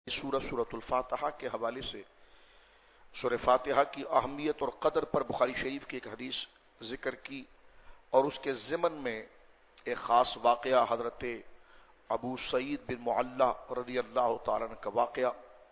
سورۃ الفاتحہ کے حوالے سے سورہ فاتحہ کی اہمیت اور قدر پر بخاری شریف کی ایک حدیث ذکر کی، اور اس کے ضمن میں ایک خاص واقعہ حضرت ابو سعید بن معلہ رضی اللہ تعالیٰ عنہ کا واقعہ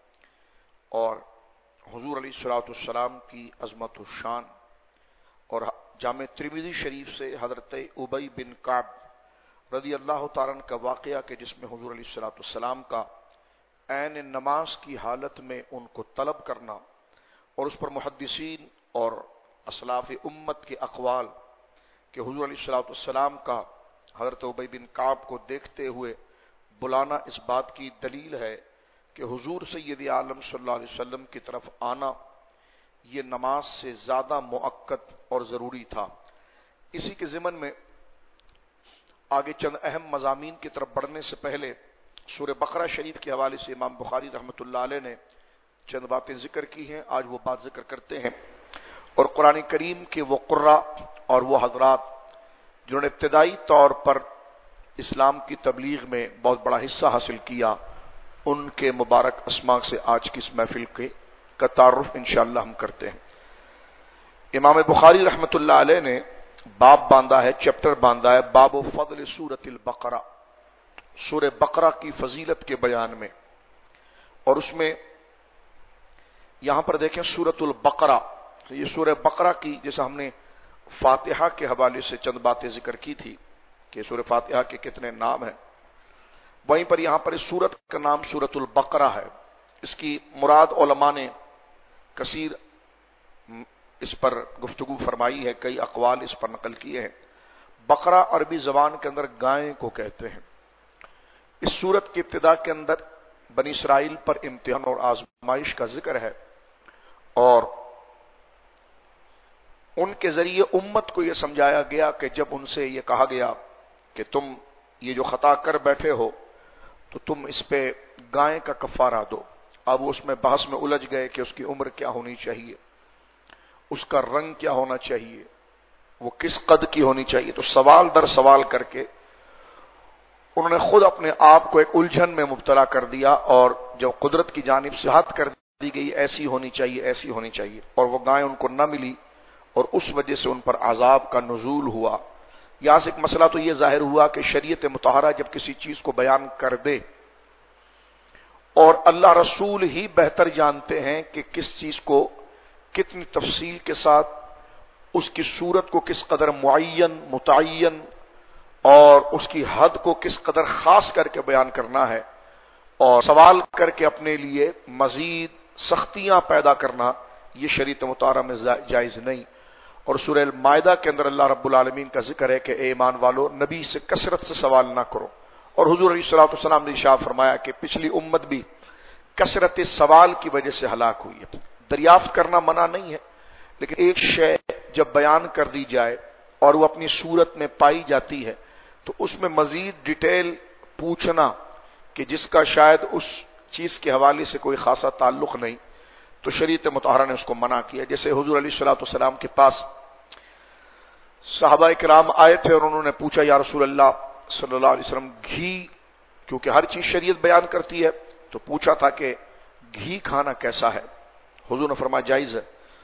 اور حضور علیہ الصلوۃ والسلام کی عظمت و شان، اور جامع ترمذی شریف سے حضرت ابی بن کعب رضی اللہ تعالیٰ عنہ کا واقعہ کہ جس میں حضور علیہ الصلوۃ والسلام کا عین نماز کی حالت میں ان کو طلب کرنا، اور اس پر محدثین اور اسلاف امت کے اقوال کہ حضور علیہ الصلوۃ والسلام کا حضرت ابی بن کعب کو دیکھتے ہوئے بلانا اس بات کی دلیل ہے کہ حضور سید عالم صلی اللہ علیہ وسلم کی طرف آنا یہ نماز سے زیادہ مؤکد اور ضروری تھا۔ اسی کے ضمن میں آگے چند اہم مضامین کی طرف بڑھنے سے پہلے سورہ بقرہ شریف کے حوالے سے امام بخاری رحمۃ اللہ علیہ نے چند باتیں ذکر کی ہیں، آج وہ بات ذکر کرتے ہیں۔ اور قرآن کریم کے وہ قراء اور وہ حضرات جنہوں نے ابتدائی طور پر اسلام کی تبلیغ میں بہت بڑا حصہ حاصل کیا، ان کے مبارک اسماء سے آج کی اس محفل کا تعارف انشاءاللہ ہم کرتے ہیں۔ امام بخاری رحمۃ اللہ علیہ نے باب باندھا ہے، چیپٹر باندھا ہے، باب و فضل سورۃ البقرہ، سورہ بقرہ کی فضیلت کے بیان میں، اور اس میں یہاں پر دیکھیں سورۃ البقرہ، یہ سورہ بقرہ کی جیسا ہم نے فاتحہ کے حوالے سے چند باتیں ذکر کی تھی کہ سورہ فاتحہ کے کتنے نام ہیں، وہیں پر یہاں پر اس سورت کا نام سورۃ البقرہ ہے۔ اس کی مراد علماء نے کثیر اس پر گفتگو فرمائی ہے، کئی اقوال اس پر نقل کیے ہیں۔ بقرہ عربی زبان کے اندر گائے کو کہتے ہیں۔ اس سورت کی ابتدا کے اندر بنی اسرائیل پر امتحان اور آزمائش کا ذکر ہے، اور ان کے ذریعے امت کو یہ سمجھایا گیا کہ جب ان سے یہ کہا گیا کہ تم یہ جو خطا کر بیٹھے ہو تو تم اس پہ گائے کا کفارہ دو۔ اب اس میں بحث میں الجھ گئے کہ اس کی عمر کیا ہونی چاہیے، اس کا رنگ کیا ہونا چاہیے، وہ کس قد کی ہونی چاہیے، تو سوال در سوال کر کے انہوں نے خود اپنے آپ کو ایک الجھن میں مبتلا کر دیا، اور جب قدرت کی جانب سے ہاتھ کر دی گئی ایسی ہونی چاہیے ایسی ہونی چاہیے، اور وہ گائے ان کو نہ ملی، اور اس وجہ سے ان پر عذاب کا نزول ہوا۔ یہاں سے ایک مسئلہ تو یہ ظاہر ہوا کہ شریعت مطہرہ جب کسی چیز کو بیان کر دے اور اللہ رسول ہی بہتر جانتے ہیں کہ کس چیز کو کتنی تفصیل کے ساتھ اس کی صورت کو کس قدر معین متعین اور اس کی حد کو کس قدر خاص کر کے بیان کرنا ہے، اور سوال کر کے اپنے لیے مزید سختیاں پیدا کرنا یہ شریعت مطہرہ میں جائز نہیں۔ اور سورہ المائدہ کے اندر اللہ رب العالمین کا ذکر ہے کہ اے ایمان والو نبی سے کثرت سے سوال نہ کرو، اور حضور علیہ الصلوۃ والسلام نے ارشاد فرمایا کہ پچھلی امت بھی کثرت سوال کی وجہ سے ہلاک ہوئی ہے۔ دریافت کرنا منع نہیں ہے، لیکن ایک شے جب بیان کر دی جائے اور وہ اپنی صورت میں پائی جاتی ہے تو اس میں مزید ڈیٹیل پوچھنا کہ جس کا شاید اس چیز کے حوالے سے کوئی خاصا تعلق نہیں، تو شریعت مطہرہ نے اس کو منع کیا۔ جیسے حضور علیہ الصلوۃ والسلام کے پاس صحابہ کرام آئے تھے اور انہوں نے پوچھا یا رسول اللہ صلی اللہ علیہ وسلم گھی، کیونکہ ہر چیز شریعت بیان کرتی ہے، تو پوچھا تھا کہ گھی کھانا کیسا ہے، حضور نے فرمایا جائز ہے۔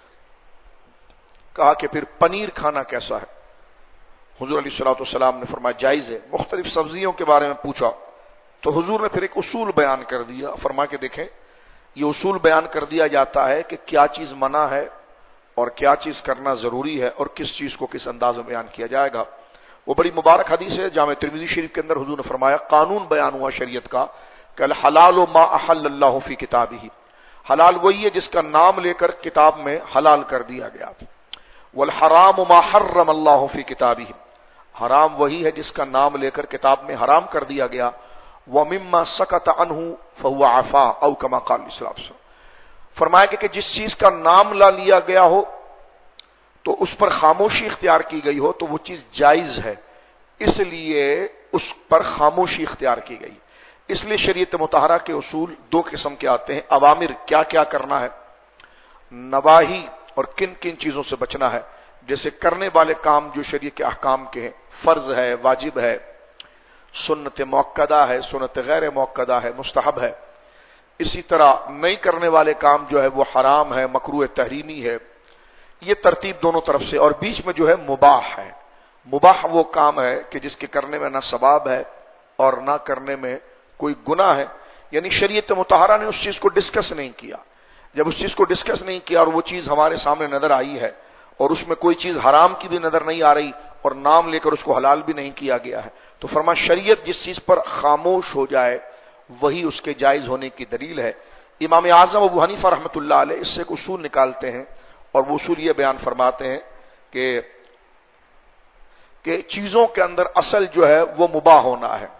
کہا کہ پھر پنیر کھانا کیسا ہے، حضور علیہ الصلوۃ والسلام نے فرمایا جائز ہے۔ مختلف سبزیوں کے بارے میں پوچھا تو حضور نے پھر ایک اصول بیان کر دیا، فرما کے دیکھیں یہ اصول بیان کر دیا جاتا ہے کہ کیا چیز منع ہے اور کیا چیز کرنا ضروری ہے، اور کس چیز کو کس انداز میں بیان کیا جائے گا۔ وہ بڑی مبارک حدیث ہے، جامع ترمذی شریف کے اندر حضور نے فرمایا قانون بیان ہوا شریعت کا کہ الحلال ما احل اللہ فی کتابہ، حلال وہی ہے جس کا نام لے کر کتاب میں حلال کر دیا گیا، والحرام ما حرم اللہ فی کتابہ، حرام وہی ہے جس کا نام لے کر کتاب میں حرام کر دیا گیا، وَمِمَّا سَكَتَ عَنْهُ فَهُوَ عَفَا او کما قال علیہ السلام۔ فرمایا کہ جس چیز کا نام لا لیا گیا ہو تو اس پر خاموشی اختیار کی گئی ہو تو وہ چیز جائز ہے، اس لیے اس پر خاموشی اختیار کی گئی۔ اس لیے شریعت مطہرہ کے اصول دو قسم کے آتے ہیں، اوامر کیا کیا کرنا ہے، نواہی اور کن کن چیزوں سے بچنا ہے۔ جیسے کرنے والے کام جو شریعت کے احکام کے ہیں، فرض ہے، واجب ہے، سنت موقدہ ہے، سنت غیر موقدہ ہے، مستحب ہے۔ اسی طرح نہیں کرنے والے کام جو ہے وہ حرام ہے، مکروہ تحریمی ہے، یہ ترتیب دونوں طرف سے، اور بیچ میں جو ہے مباح ہے۔ مباح وہ کام ہے کہ جس کے کرنے میں نہ ثواب ہے اور نہ کرنے میں کوئی گناہ ہے، یعنی شریعت مطہرہ نے اس چیز کو ڈسکس نہیں کیا۔ جب اس چیز کو ڈسکس نہیں کیا اور وہ چیز ہمارے سامنے نظر آئی ہے اور اس میں کوئی چیز حرام کی بھی نظر نہیں آ رہی اور نام لے کر اس کو حلال بھی نہیں کیا گیا ہے، تو فرما شریعت جس چیز پر خاموش ہو جائے وہی اس کے جائز ہونے کی دلیل ہے۔ امام اعظم ابو حنیفہ رحمۃ اللہ علیہ اس سے ایک اصول نکالتے ہیں، اور وہ اصول یہ بیان فرماتے ہیں کہ چیزوں کے اندر اصل جو ہے وہ مباح ہونا ہے،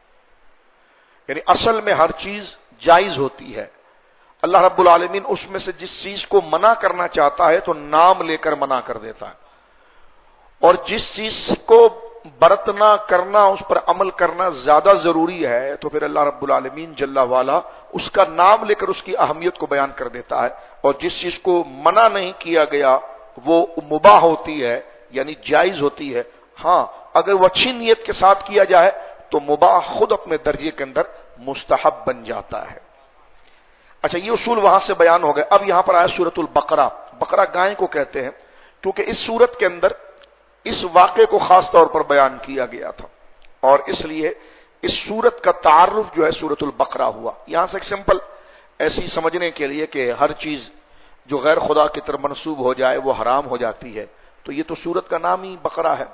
یعنی اصل میں ہر چیز جائز ہوتی ہے۔ اللہ رب العالمین اس میں سے جس چیز کو منع کرنا چاہتا ہے تو نام لے کر منع کر دیتا ہے، اور جس چیز کو برتنا کرنا، اس پر عمل کرنا زیادہ ضروری ہے تو پھر اللہ رب العالمین جل والا اس کا نام لے کر اس کی اہمیت کو بیان کر دیتا ہے، اور جس چیز کو منع نہیں کیا گیا وہ مباح ہوتی ہے، یعنی جائز ہوتی ہے۔ ہاں اگر وہ اچھی نیت کے ساتھ کیا جائے تو مباح خود اپنے درجے کے اندر مستحب بن جاتا ہے۔ اچھا، یہ اصول وہاں سے بیان ہو گئے۔ اب یہاں پر آیا سورۃ البقرہ۔ بقرہ گائے کو کہتے ہیں کیونکہ اس سورت کے اندر اس واقعے کو خاص طور پر بیان کیا گیا تھا، اور اس لیے اس سورت کا تعارف جو ہے سورۃ البقرہ ہوا۔ یہاں سے ایک سمپل ایسی سمجھنے کے لیے کہ ہر چیز جو غیر خدا کی طرف منسوب ہو جائے وہ حرام ہو جاتی ہے، تو یہ تو سورت کا نام ہی بقرہ ہے،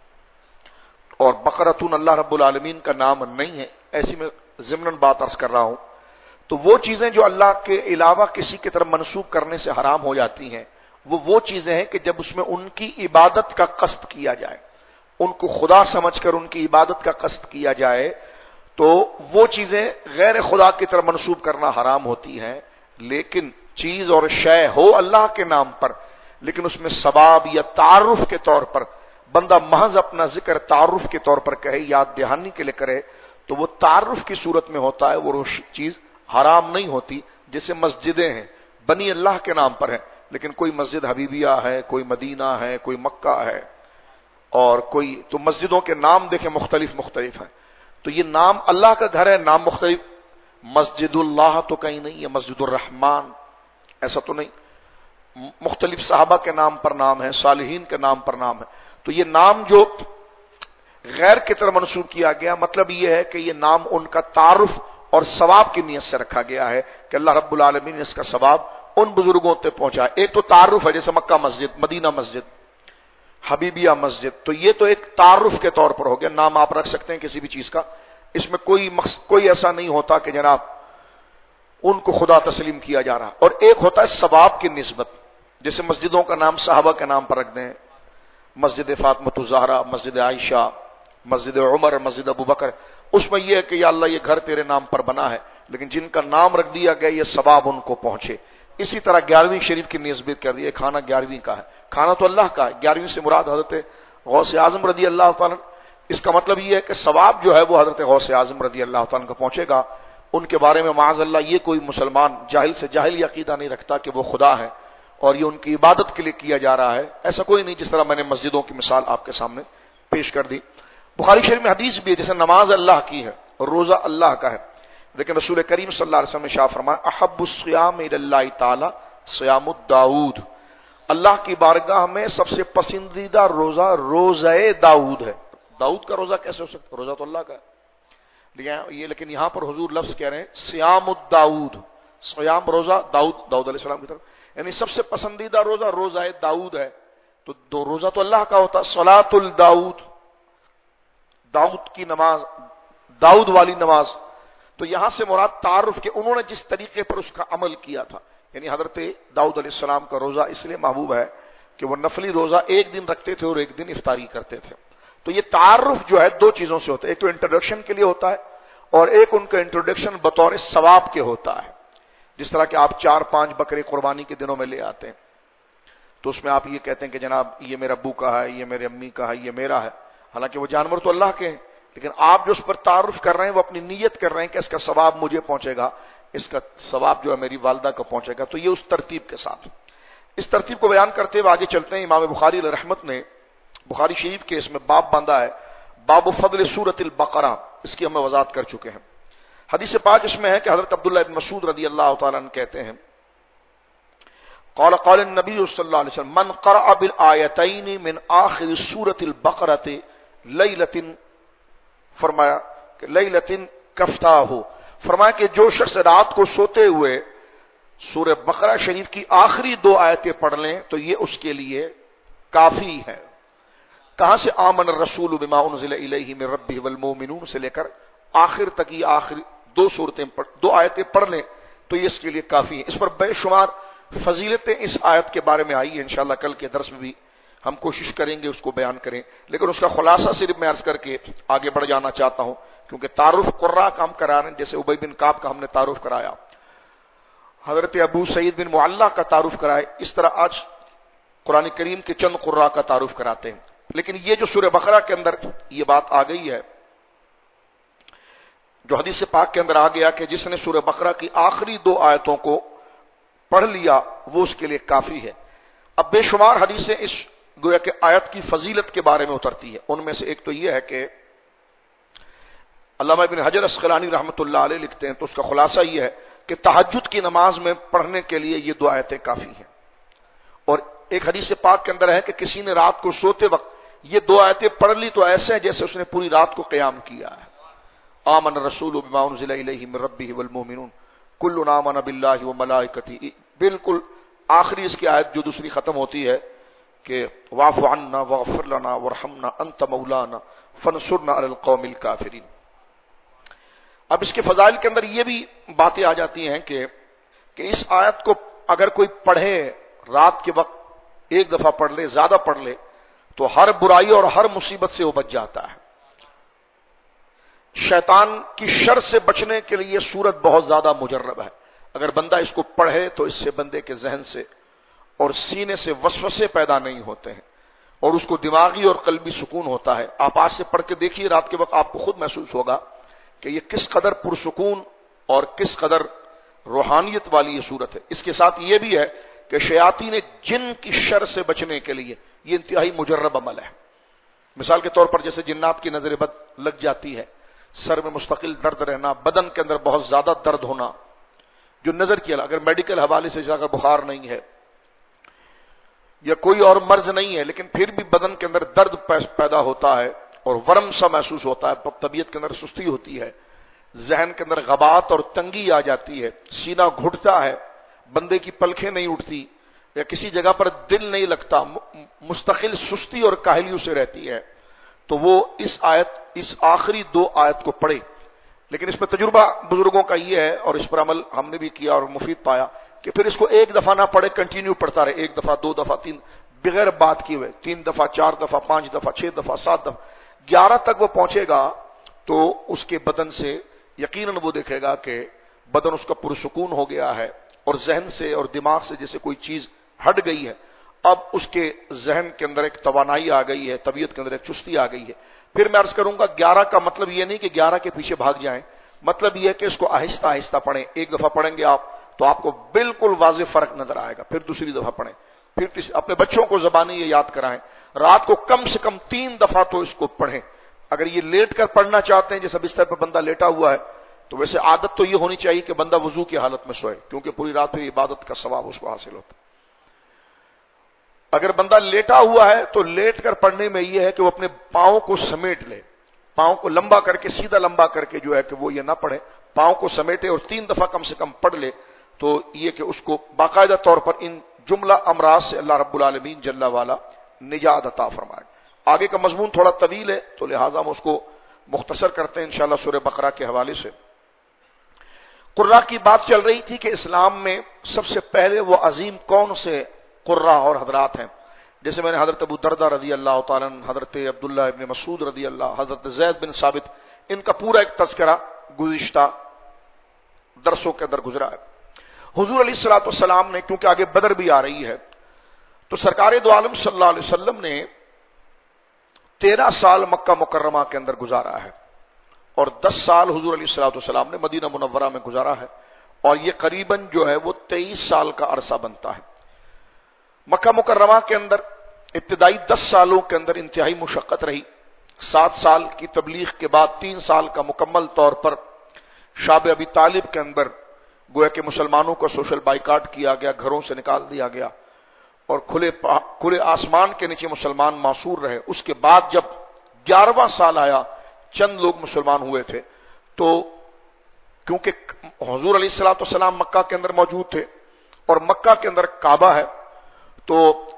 اور بقرۃن اللہ رب العالمین کا نام نہیں ہے، ایسی میں ضمناً بات عرض کر رہا ہوں۔ تو وہ چیزیں جو اللہ کے علاوہ کسی کی طرف منسوب کرنے سے حرام ہو جاتی ہیں وہ چیزیں ہیں کہ جب اس میں ان کی عبادت کا قصد کیا جائے، ان کو خدا سمجھ کر ان کی عبادت کا قصد کیا جائے تو وہ چیزیں غیر خدا کی طرف منسوب کرنا حرام ہوتی ہیں۔ لیکن چیز اور شے ہو اللہ کے نام پر، لیکن اس میں ثواب یا تعارف کے طور پر بندہ محض اپنا ذکر تعارف کے طور پر کہے، یاد دہانی کے لیے کرے، تو وہ تعارف کی صورت میں ہوتا ہے، وہ چیز حرام نہیں ہوتی۔ جیسے مسجدیں ہیں بنی اللہ کے نام پر ہیں، لیکن کوئی مسجد حبیبیہ ہے، کوئی مدینہ ہے، کوئی مکہ ہے، اور کوئی تو مسجدوں کے نام دیکھیں مختلف ہیں، تو یہ نام اللہ کا گھر ہے، نام مختلف۔ مسجد اللہ تو کہیں نہیں ہے، مسجد الرحمن ایسا تو نہیں، مختلف صحابہ کے نام پر نام ہے، صالحین کے نام پر نام ہے۔ تو یہ نام جو غیر کی طرف منسوب کیا گیا، مطلب یہ ہے کہ یہ نام ان کا تعارف اور ثواب کی نیت سے رکھا گیا ہے کہ اللہ رب العالمین نے اس کا ثواب ان بزرگوں تک پہنچا۔ ایک تو تعارف ہے، جیسے مکہ مسجد، مدینہ مسجد، حبیبیہ مسجد، تو یہ تو ایک تعارف کے طور پر ہو گیا، نام آپ رکھ سکتے ہیں کسی بھی چیز کا، اس میں کوئی ایسا نہیں ہوتا کہ جناب ان کو خدا تسلیم کیا جا رہا۔ اور ایک ہوتا ہے ثواب کی نسبت، جیسے مسجدوں کا نام صحابہ کے نام پر رکھ دیں، مسجد فاطمۃ الزہرا، مسجد عائشہ، مسجد عمر، مسجد ابو بکر، اس میں یہ ہے کہ یا اللہ یہ گھر تیرے نام پر بنا ہے، لیکن جن کا نام رکھ دیا گیا یہ ثواب ان کو پہنچے۔ اسی طرح 11ویں شریف کی نسبت کر دی، کھانا 11ویں کا ہے، کھانا تو اللہ کا ہے، 11ویں سے مراد حضرت غوث اعظم رضی اللہ تعالیٰ، اس کا مطلب یہ ہے کہ ثواب جو ہے وہ حضرت غوث اعظم رضی اللہ تعالیٰ کو پہنچے گا۔ ان کے بارے میں معاذ اللہ یہ کوئی مسلمان جاہل سے جاہل عقیدہ نہیں رکھتا کہ وہ خدا ہے اور یہ ان کی عبادت کے لیے کیا جا رہا ہے، ایسا کوئی نہیں، جس طرح میں نے مسجدوں کی مثال آپ کے سامنے پیش کر دی۔ بخاری شریف میں حدیث بھی ہے، جیسے نماز اللہ کی ہے اور روزہ اللہ کا ہے، لیکن رسول کریم صلی اللہ علیہ وسلم نے ارشاد فرمایا احب الصیام الی اللہ تعالی صیام داؤد، اللہ کی بارگاہ میں سب سے پسندیدہ روزہ روزہ داؤد ہے۔ داؤد کا روزہ کیسے ہو سکتا ہے؟ روزہ تو اللہ کا ہے، لیکن یہاں پر حضور لفظ کہہ رہے ہیں صیام الداؤد، صیام روزہ داؤد علیہ السلام کی طرف، یعنی سب سے پسندیدہ روزہ روزہ داؤد ہے، تو دو روزہ تو اللہ کا ہوتا، صلاۃ الداؤد، داؤد کی نماز، داؤد والی نماز۔ تو یہاں سے مراد تعارف کہ انہوں نے جس طریقے پر اس کا عمل کیا تھا، یعنی حضرت داؤد علیہ السلام کا روزہ اس لیے محبوب ہے کہ وہ نفلی روزہ ایک دن رکھتے تھے اور ایک دن افطاری کرتے تھے۔ تو یہ تعارف جو ہے دو چیزوں سے ہوتا ہے، ایک تو انٹروڈکشن کے لیے ہوتا ہے اور ایک ان کا انٹروڈکشن بطور ثواب کے ہوتا ہے۔ جس طرح کہ آپ 4-5 بکرے قربانی کے دنوں میں لے آتے ہیں تو اس میں آپ یہ کہتے ہیں کہ جناب یہ میرے ابو کا ہے، یہ میرے امی کا ہے، یہ میرا ہے، حالانکہ وہ جانور تو اللہ کے ہیں، لیکن آپ جو اس پر تعارف کر رہے ہیں وہ اپنی نیت کر رہے ہیں کہ اس کا ثواب مجھے پہنچے گا، اس کا ثواب جو ہے میری والدہ کو پہنچے گا۔ تو یہ اس ترتیب کے ساتھ، اس ترتیب کو بیان کرتے ہوئے آگے چلتے ہیں۔ امام بخاری علیہ رحمت نے بخاری شریف کے اس میں باب باندھا ہے، باب فضل سورۃ البقرہ، اس کی ہم وضاحت کر چکے ہیں۔ حدیث پاک اس میں ہے کہ حضرت عبداللہ ابن مسعود رضی اللہ تعالیٰ عنہ کہتے ہیں قال قال النبی صلی اللہ علیہ وسلم من قرأ بالآیتین من آخر سورۃ البقرۃ لیلۃ، فرمایا کہ لیلۃ کفتاہ، فرمایا کہ جو شخص رات کو سوتے ہوئے سورہ بقرہ شریف کی آخری 2 آیتیں پڑھ لیں تو یہ اس کے لیے کافی ہے۔ کہاں سے آمن الرسول بما انزل الیہ من ربہ والمؤمنون سے لے کر آخر تک یہ آخری 2 آیتیں پڑھ لیں تو یہ اس کے لیے کافی ہے۔ اس پر بے شمار فضیلتیں اس آیت کے بارے میں آئی ہیں، انشاءاللہ کل کے درس میں بھی ہم کوشش کریں گے اس کو بیان کریں، لیکن اس کا خلاصہ صرف میں عرض کر کے آگے بڑھ جانا چاہتا ہوں، کیونکہ تعارف قراء کا ہم کرا رہے ہیں، جیسے ابی بن کعب کا ہم نے تعارف کرایا، حضرت ابو سعید بن معلہ کا تعارف کرائے، اس طرح آج قرآن کریم کے چند قراء کا تعارف کراتے ہیں۔ لیکن یہ جو سورہ بقرہ کے اندر یہ بات آ گئی ہے، جو حدیث پاک کے اندر آ گیا کہ جس نے سورہ بقرہ کی آخری 2 آیتوں کو پڑھ لیا وہ اس کے لیے کافی ہے۔ اب بے شمار حدیثیں اس گویا کہ آیت کی فضیلت کے بارے میں اترتی ہے، ان میں سے ایک تو یہ ہے کہ علامہ ابن حجر اسقلانی رحمۃ اللہ علیہ لکھتے ہیں، تو اس کا خلاصہ یہ ہے کہ تہجد کی نماز میں پڑھنے کے لیے یہ 2 آیتیں کافی ہیں۔ اور ایک حدیث پاک کے اندر ہے کہ کسی نے رات کو سوتے وقت یہ 2 آیتیں پڑھ لی تو ایسے ہیں جیسے اس نے پوری رات کو قیام کیا ہے۔ آمن الرسول بما انزل الیہ من ربہ والمؤمنون کل آمن باللہ وملائکتہ، بالکل آخری اس کی آیت جو دوسری ختم ہوتی ہے کہ واعف عنا واغفر لنا وارحمنا انت مولانا فانصرنا علی القوم الکافرین۔ اب اس کے فضائل کے اندر یہ بھی باتیں آ جاتی ہیں کہ اس آیت کو اگر کوئی پڑھے رات کے وقت 1 دفعہ پڑھ لے، زیادہ پڑھ لے، تو ہر برائی اور ہر مصیبت سے وہ بچ جاتا ہے۔ شیطان کی شر سے بچنے کے لیے سورت بہت زیادہ مجرب ہے۔ اگر بندہ اس کو پڑھے تو اس سے بندے کے ذہن سے اور سینے سے وسوسے پیدا نہیں ہوتے ہیں اور اس کو دماغی اور قلبی سکون ہوتا ہے۔ آپ آج سے پڑھ کے دیکھیے رات کے وقت، آپ کو خود محسوس ہوگا کہ یہ کس قدر پرسکون اور کس قدر روحانیت والی یہ صورت ہے۔ اس کے ساتھ یہ بھی ہے کہ شیاطین جن کی شر سے بچنے کے لیے یہ انتہائی مجرب عمل ہے۔ مثال کے طور پر جیسے جنات کی نظر بد لگ جاتی ہے، سر میں مستقل درد رہنا، بدن کے اندر بہت زیادہ درد ہونا، جو نظر کی اگر میڈیکل حوالے سے اگر بخار نہیں ہے یا کوئی اور مرض نہیں ہے لیکن پھر بھی بدن کے اندر درد پیدا ہوتا ہے اور ورم سا محسوس ہوتا ہے، طبیعت کے اندر سستی ہوتی ہے، ذہن کے اندر غبات اور تنگی آ جاتی ہے، سینہ گھٹتا ہے، بندے کی پلکیں نہیں اٹھتی یا کسی جگہ پر دل نہیں لگتا، مستقل سستی اور کاہلی اسے رہتی ہے، تو وہ اس آخری 2 آیت کو پڑھے۔ لیکن اس پر تجربہ بزرگوں کا یہ ہے اور اس پر عمل ہم نے بھی کیا اور مفید پایا کہ پھر اس کو 1 دفعہ نہ پڑھے، کنٹینیو پڑھتا رہے، 1 دفعہ 2 دفعہ 3 بغیر بات کیے ہوئے، 3 دفعہ 4 دفعہ 5 دفعہ 6 دفعہ 7 دفعہ 11 تک وہ پہنچے گا تو اس کے بدن سے یقیناً وہ دیکھے گا کہ بدن اس کا پرسکون ہو گیا ہے اور ذہن سے اور دماغ سے جیسے کوئی چیز ہٹ گئی ہے، اب اس کے ذہن کے اندر ایک توانائی آ گئی ہے، طبیعت کے اندر ایک چستی آ گئی ہے۔ پھر میں عرض کروں گا 11 کا مطلب یہ نہیں کہ 11 کے پیچھے بھاگ جائیں، مطلب یہ ہے کہ اس کو آہستہ آہستہ پڑھیں۔ 1 دفعہ پڑھیں گے آپ تو آپ کو بالکل واضح فرق نظر آئے گا، پھر دوسری دفعہ پڑھیں، پھر اپنے بچوں کو زبانی یہ یاد کرائیں، رات کو کم سے کم 3 دفعہ تو اس کو پڑھیں۔ اگر یہ لیٹ کر پڑھنا چاہتے ہیں جیسا بستر پر بندہ لیٹا ہوا ہے تو ویسے عادت تو یہ ہونی چاہیے کہ بندہ وضو کی حالت میں سوئے، کیونکہ پوری رات پھر عبادت کا ثواب اس کو حاصل ہوتا ہے۔ اگر بندہ لیٹا ہوا ہے تو لیٹ کر پڑھنے میں یہ ہے کہ وہ اپنے پاؤں کو سمیٹ لے، پاؤں کو لمبا کر کے، سیدھا لمبا کر کے جو ہے کہ وہ یہ نہ پڑھے، پاؤں کو سمیٹے اور 3 دفعہ کم سے کم پڑھ لے، تو یہ کہ اس کو باقاعدہ طور پر ان جملہ امراض سے اللہ رب العالمین جل والا نجات عطا فرمائے۔ آگے کا مضمون تھوڑا طویل ہے تو لہٰذا ہم اس کو مختصر کرتے ہیں انشاءاللہ سورہ بقرہ کے حوالے سے۔ قرہ کی بات چل رہی تھی کہ اسلام میں سب سے پہلے وہ عظیم کون سے قرہ اور حضرات ہیں، جیسے میں نے حضرت ابو دردہ رضی اللہ تعالیٰ عنہ، حضرت عبداللہ ابن مسعود رضی اللہ، حضرت زید بن ثابت، ان کا پورا ایک تذکرہ گزشتہ درسوں کے اندر گزرا ہے۔ حضور علیہ الصلوۃ والسلام نے کیونکہ آگے بدر بھی آ رہی ہے تو سرکار دو عالم صلی اللہ علیہ وسلم نے 13 سال مکہ مکرمہ کے اندر گزارا ہے اور 10 سال حضور علیہ الصلوۃ والسلام نے مدینہ منورہ میں گزارا ہے، اور یہ قریباً جو ہے وہ 23 سال کا عرصہ بنتا ہے۔ مکہ مکرمہ کے اندر ابتدائی 10 سالوں کے اندر انتہائی مشقت رہی، 7 سال کی تبلیغ کے بعد 3 سال کا مکمل طور پر شاب ابی طالب کے اندر گویا کہ مسلمانوں کا سوشل بائیکاٹ کیا گیا، گھروں سے نکال دیا گیا اور کھلے آسمان کے نیچے مسلمان معصور رہے۔ اس کے بعد جب 11واں سال آیا، چند لوگ مسلمان ہوئے تھے، تو کیونکہ حضور علیہ الصلوۃ والسلام مکہ کے اندر موجود تھے اور مکہ کے اندر کعبہ ہے، تو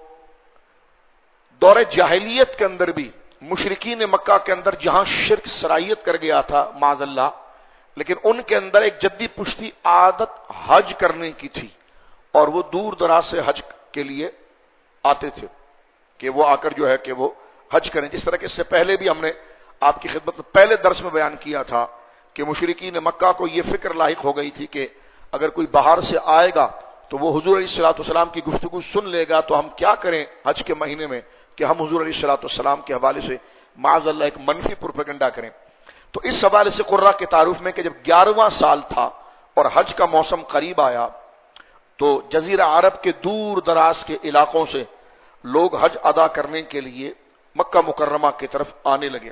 دور جاہلیت کے اندر بھی مشرکین مکہ کے اندر جہاں شرک سرایت کر گیا تھا معاذ اللہ، لیکن ان کے اندر ایک جدی پشتی عادت حج کرنے کی تھی، اور وہ دور دراز سے حج کے لیے آتے تھے کہ وہ آ کر جو ہے کہ وہ حج کریں۔ جس طرح کہ اس سے پہلے بھی ہم نے آپ کی خدمت میں پہلے درس میں بیان کیا تھا کہ مشرکین مکہ کو یہ فکر لاحق ہو گئی تھی کہ اگر کوئی باہر سے آئے گا تو وہ حضور علیہ الصلوۃ والسلام کی گفتگو سن لے گا، تو ہم کیا کریں حج کے مہینے میں کہ ہم حضور علیہ الصلوۃ والسلام کے حوالے سے معاذ اللہ ایک منفی پروپیگنڈا کریں۔ تو اس حوالے سے قرہ کے تعارف میں کہ جب 11واں سال تھا اور حج کا موسم قریب آیا تو جزیرہ عرب کے دور دراز کے علاقوں سے لوگ حج ادا کرنے کے لیے مکہ مکرمہ کی طرف آنے لگے،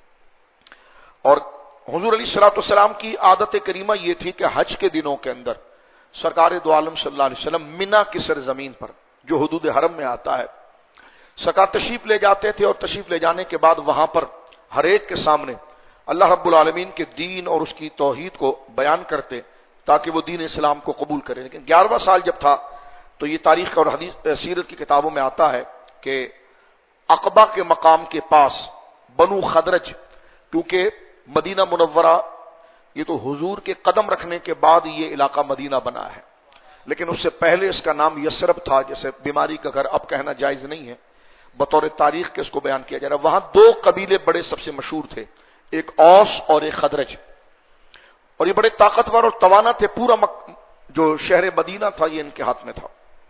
اور حضور علیہ الصلوۃ والسلام کی عادت کریمہ یہ تھی کہ حج کے دنوں کے اندر سرکار دو عالم صلی اللہ علیہ وسلم منا کی سرزمین پر جو حدود حرم میں آتا ہے سرکار تشریف لے جاتے تھے، اور تشریف لے جانے کے بعد وہاں پر ہر ایک کے سامنے اللہ رب العالمین کے دین اور اس کی توحید کو بیان کرتے تاکہ وہ دین اسلام کو قبول کرے۔ لیکن 11واں سال جب تھا تو یہ تاریخ اور حدیث سیرت کی کتابوں میں آتا ہے کہ عقبہ کے مقام کے پاس بنو خدرج، کیونکہ مدینہ منورہ یہ تو حضور کے قدم رکھنے کے بعد یہ علاقہ مدینہ بنا ہے، لیکن اس سے پہلے اس کا نام یثرب تھا، جیسے بیماری کا گھر اب کہنا جائز نہیں ہے، بطور تاریخ کے اس کو بیان کیا جا رہا ہے۔ وہاں دو قبیلے بڑے سب سے مشہور تھے، ایک اوس اور ایک خدرج، اور یہ بڑے طاقتور اور توانا تھے، پورا جو شہر مدینہ تھا یہ ان کے ہاتھ میں تھا۔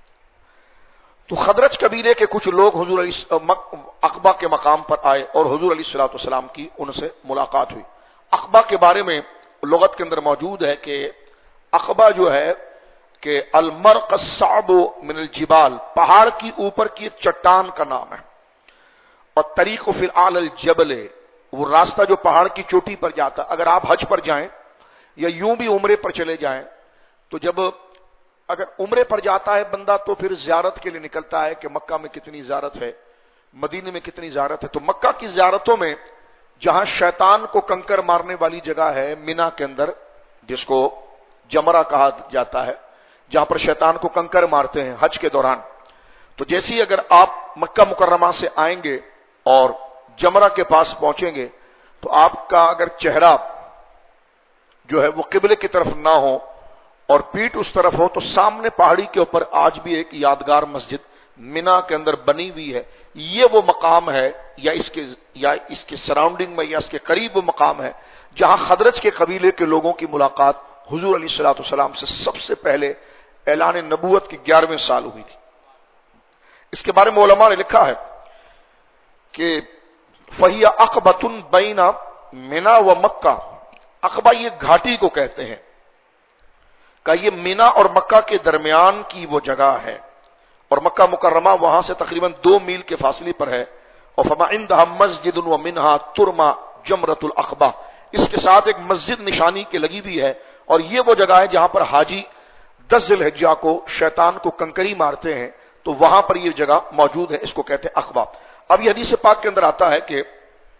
تو خدرج قبیلے کے کچھ لوگ حضور عقبہ کے مقام پر آئے اور حضور علیہ الصلوۃ والسلام کی ان سے ملاقات ہوئی۔ عقبہ کے بارے میں لغت کے اندر موجود ہے کہ عقبہ جو ہے کہ المرق الصعب من الجبال، پہاڑ کی اوپر کی ایک چٹان کا نام ہے، اور طریق فی اعلی الجبل، وہ راستہ جو پہاڑ کی چوٹی پر جاتا۔ اگر آپ حج پر جائیں یا یوں بھی عمرے پر چلے جائیں تو جب اگر عمرے پر جاتا ہے بندہ تو پھر زیارت کے لیے نکلتا ہے کہ مکہ میں کتنی زیارت ہے، مدینے میں کتنی زیارت ہے، تو مکہ کی زیارتوں میں جہاں شیطان کو کنکر مارنے والی جگہ ہے مینا کے اندر، جس کو جمرہ کہا جاتا ہے، جہاں پر شیطان کو کنکر مارتے ہیں حج کے دوران، تو جیسی اگر آپ مکہ مکرمہ سے آئیں گے اور جمرہ کے پاس پہنچیں گے تو آپ کا اگر چہرہ جو ہے وہ قبلے کی طرف نہ ہو اور پیٹھ اس طرف ہو تو سامنے پہاڑی کے اوپر آج بھی ایک یادگار مسجد مینا کے اندر بنی ہوئی ہے۔ یہ وہ مقام ہے یا اس کے سراؤنڈنگ میں یا اس کے قریب وہ مقام ہے جہاں خدرج کے قبیلے کے لوگوں کی ملاقات حضور علیہ الصلوۃ والسلام سے سب سے پہلے اعلان نبوت کی 11ویں سال ہوئی تھی۔ اس کے بارے میں علماء نے لکھا ہے کہ فہی عقبۃ بین مینا و مکہ، عقبہ یہ گھاٹی کو کہتے ہیں کہ یہ مینا اور مکہ کے درمیان کی وہ جگہ ہے، اور مکہ مکرمہ وہاں سے تقریباً 2 میل کے فاصلے پر ہے، اور فما عندها مسجد ومنها ترمى جمرۃ العقبہ، اس کے ساتھ ایک مسجد نشانی کے لگی بھی ہے، اور یہ وہ جگہ ہے جہاں پر حاجی 10 ذی الحجہ کو شیطان کو کنکری مارتے ہیں، تو وہاں پر یہ جگہ موجود ہے، اس کو کہتے ہیں عقبہ۔ اب یہ حدیث پاک کے اندر آتا ہے کہ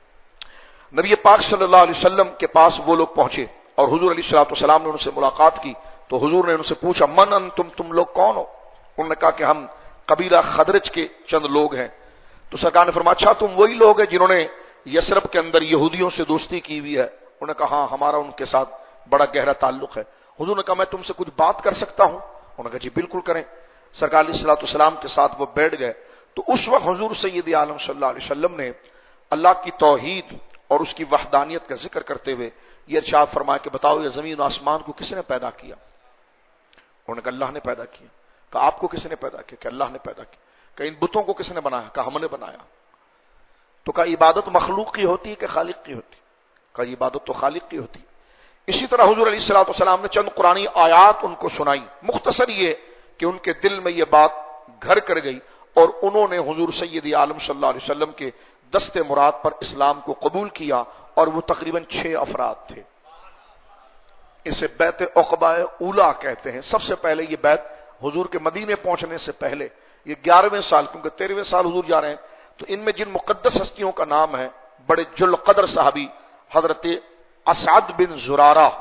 نبی پاک صلی اللہ علیہ وسلم کے پاس وہ لوگ پہنچے اور حضور علیہ الصلوۃ والسلام نے ان سے ملاقات کی، تو حضور نے ان سے پوچھا من انتم، تم لوگ کون ہو؟ انہوں نے کہا کہ ہم قبیلہ خدرج کے چند لوگ ہیں۔ تو سرکار نے فرمایا اچھا تم وہی لوگ ہیں جنہوں نے یثرب کے اندر یہودیوں سے دوستی کی ہوئی ہے؟ انہوں نے کہا ہاں ہمارا ان کے ساتھ بڑا گہرا تعلق ہے۔ حضور نے کہا میں تم سے کچھ بات کر سکتا ہوں؟ انہوں نے کہا جی بالکل کریں۔ سرکار علیہ الصلوۃ والسلام کے ساتھ وہ بیٹھ گئے، تو اس وقت حضور سید عالم صلی اللہ علیہ وسلم نے اللہ کی توحید اور اس کی وحدانیت کا ذکر کرتے ہوئے یہ ارشاد فرمایا کہ بتاؤ یہ زمین و آسمان کو کس نے پیدا کیا؟ انہوں نے کہا اللہ نے پیدا کیا۔ کہا آپ کو کس نے پیدا کیا؟ کہ اللہ نے پیدا کیا۔ کہ ان بتوں کو کس نے بنایا؟ کہا ہم نے بنایا۔ تو کہا عبادت مخلوق کی ہوتی ہے کہ خالق کی ہوتی؟ کہا عبادت تو خالق کی ہوتی۔ اسی طرح حضور علیہ الصلوۃ والسلام نے چند قرآنی آیات ان کو سنائی، مختصر یہ کہ ان کے دل میں یہ بات گھر کر گئی اور انہوں نے حضور سید عالم صلی اللہ علیہ وسلم کے دست مراد پر اسلام کو قبول کیا، اور وہ تقریباً 6 افراد تھے۔ اسے بیت عقبہ اولا کہتے ہیں۔ سب سے پہلے یہ بیت حضور کے مدینے پہنچنے سے پہلے، یہ 11ویں سال، کیونکہ 13ویں سال حضور جا رہے ہیں، تو ان میں جن مقدس ہستیوں کا نام ہے، بڑے جل قدر صحابی حضرت اسعد بن زرارہ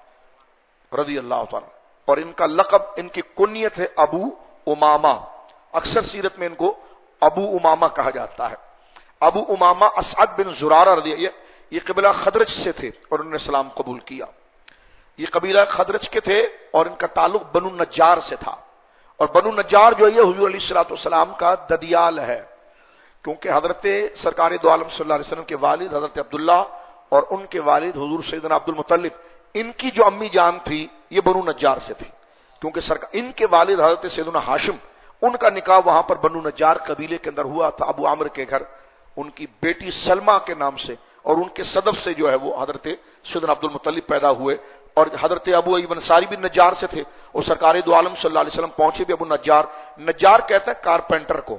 رضی اللہ تعالی، اور ان کا لقب، ان کی کنیت ہے ابو امامہ، اکثر سیرت میں ان کو ابو امامہ کہا جاتا ہے۔ ابو امامہ اسعد بن زرارہ رضی اللہ، یہ قبیلہ خدرج سے تھے اور انہوں نے اسلام قبول کیا۔ یہ قبیلہ خدرج کے تھے اور ان کا تعلق بنو نجار سے تھا، اور بنو نجار جو ہے یہ حضور علیہ الصلوۃ والسلام کا ددیال ہے، کیونکہ حضرت سرکار دو عالم صلی اللہ علیہ وسلم کے والد حضرت عبداللہ اور ان کے والد حضور سیدنا عبد المطلب، ان کی جو امی جان تھی یہ بنو نجار سے تھی، کیونکہ ان کے والد حضرت سیدنا ہاشم، ان کا نکاح وہاں پر بنو نجار قبیلے کے اندر ہوا تھا، ابو عامر کے گھر، ان کی بیٹی سلمہ کے نام سے، اور ان کے صدف سے جو ہے وہ حضرت سیدنا عبد المطلب پیدا ہوئے، اور حضرت ابو ایوب انصاری بھی نجار سے تھے، اور سرکار دو عالم صلی اللہ علیہ وسلم پہنچے بھی ابو نجار۔ نجار کہتے ہیں کارپینٹر کو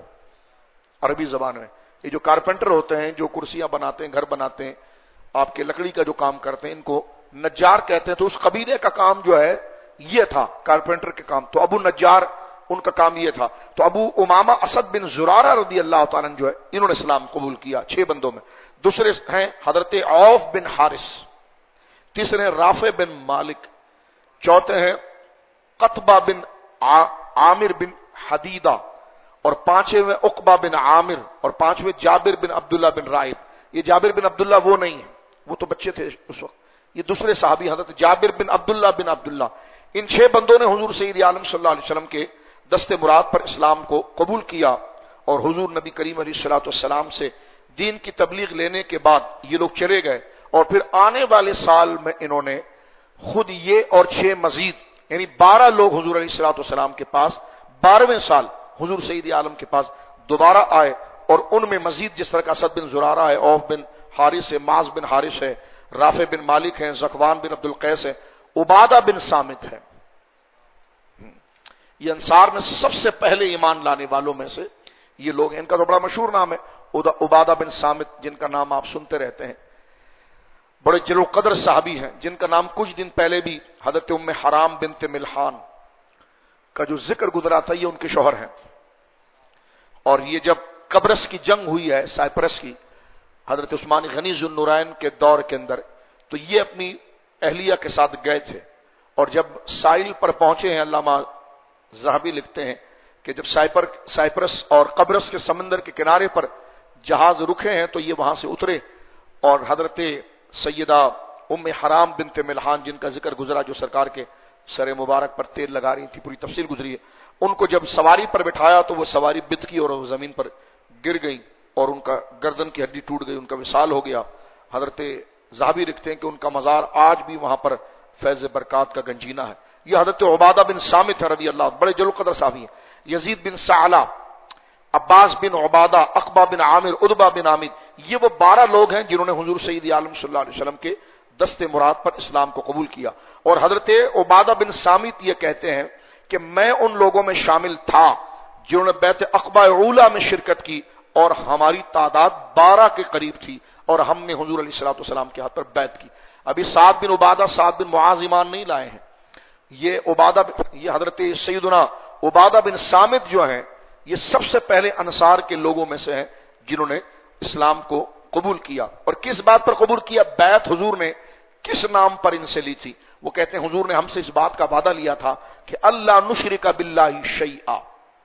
عربی زبان میں، یہ جو کارپینٹر ہوتے ہیں جو کرسیاں بناتے ہیں، گھر بناتے ہیں، آپ کے لکڑی کا جو کام کرتے ہیں، ان کو نجار کہتے ہیں۔ تو اس قبیلے کا کام جو ہے یہ تھا، کارپینٹر کے کام، تو ابو نجار ان کا کام یہ تھا۔ تو ابو امامہ اسد بن زرارہ رضی اللہ تعالیٰ عنہ جو ہے انہوں نے اسلام قبول کیا 6 بندوں میں۔ دوسرے ہیں حضرت عوف بن حارث، تیسرے ہیں رافع بن مالک، چوتھے ہیں قطبہ بن عامر بن حدیدہ، اور 5ویں عقبہ بن عامر، اور 5ویں جابر بن عبداللہ بن رائب۔ یہ جابر بن عبداللہ وہ نہیں ہے، وہ تو بچے تھے اس وقت، یہ دوسرے صحابی حضرت جابر بن عبداللہ۔ ان 6 بندوں نے حضور سید عالم صلی اللہ علیہ وسلم کے دست مراد پر اسلام کو قبول کیا، اور حضور نبی کریم علیہ الصلوۃ والسلام سے دین کی تبلیغ لینے کے بعد یہ لوگ چلے گئے، اور پھر آنے والے سال میں انہوں نے خود یہ اور 6 مزید، یعنی 12 لوگ حضور علیہ الصلوۃ والسلام کے پاس 12ویں سال حضور سید عالم کے پاس دوبارہ آئے، اور ان میں مزید جس طرح کا اسد بن زرارہ ہے، عوف بن حارث ہے، معاذ بن حارث ہے، رافع بن مالک ہیں، زکوان بن عبد القیس ہے، عبادہ بن صامت ہے۔ یہ انصار میں سب سے پہلے ایمان لانے والوں میں سے یہ لوگ ہیں۔ ان کا تو بڑا مشہور نام ہے عبادہ بن صامت، جن کا نام آپ سنتے رہتے ہیں، بڑے جلیل القدر صحابی ہیں، جن کا نام کچھ دن پہلے بھی حضرت ام حرام بنت ملحان کا جو ذکر گزرا تھا یہ ان کے شوہر ہیں۔ اور یہ جب قبرص کی جنگ ہوئی ہے، سائپرس کی، حضرت عثمان غنی ذو النورین کے دور کے اندر، تو یہ اپنی اہلیہ کے ساتھ گئے تھے، اور جب ساحل پر پہنچے ہیں، علامہ ذہبی لکھتے ہیں کہ جب سائپرس اور قبرص کے سمندر کے کنارے پر جہاز رکے ہیں تو یہ وہاں سے اترے، اور حضرت سیدہ ام حرام بنت ملحان، جن کا ذکر گزرا، جو سرکار کے سر مبارک پر تیل لگا رہی تھی، پوری تفصیل گزری ہے، ان کو جب سواری پر بٹھایا تو وہ سواری بتکی اور وہ زمین پر گر گئی، اور ان کا گردن کی ہڈی ٹوٹ گئی، ان کا وصال ہو گیا۔ حضرت ذہبی لکھتے ہیں کہ ان کا مزار آج بھی وہاں پر فیض برکات کا گنجینہ ہے۔ یہ حضرت عبادہ بن صامت رضی اللہ عنہ، بڑے جلیل القدر صحابی ہیں۔ یزید بن ثعلبہ، عباس بن عبادہ، عقبہ بن عامر، عتبہ بن عامر، یہ وہ 12 لوگ ہیں جنہوں نے حضور سید عالم صلی اللہ علیہ وسلم کے دست مراد پر اسلام کو قبول کیا۔ اور حضرت عبادہ بن صامت یہ کہتے ہیں کہ میں ان لوگوں میں شامل تھا جنہوں نے بیعت عقبہ اولا میں شرکت کی، اور ہماری تعداد 12 کے قریب تھی، اور ہم نے حضور علیہ الصلوۃ والسلام کے ہاتھ پر بیعت کی۔ ابھی سعد بن عبادہ، سعد بن معاذ ایمان نہیں لائے ہیں، یہ حضرت سیدنا عبادہ بن صامت جو ہیں یہ سب سے پہلے انصار کے لوگوں میں سے ہیں جنہوں نے اسلام کو قبول کیا۔ اور کس بات پر قبول کیا؟ بیعت حضور نے کس نام پر ان سے لی تھی؟ وہ کہتے ہیں حضور نے ہم سے اس بات کا وعدہ لیا تھا کہ اللہ نشرک باللہ شیئا،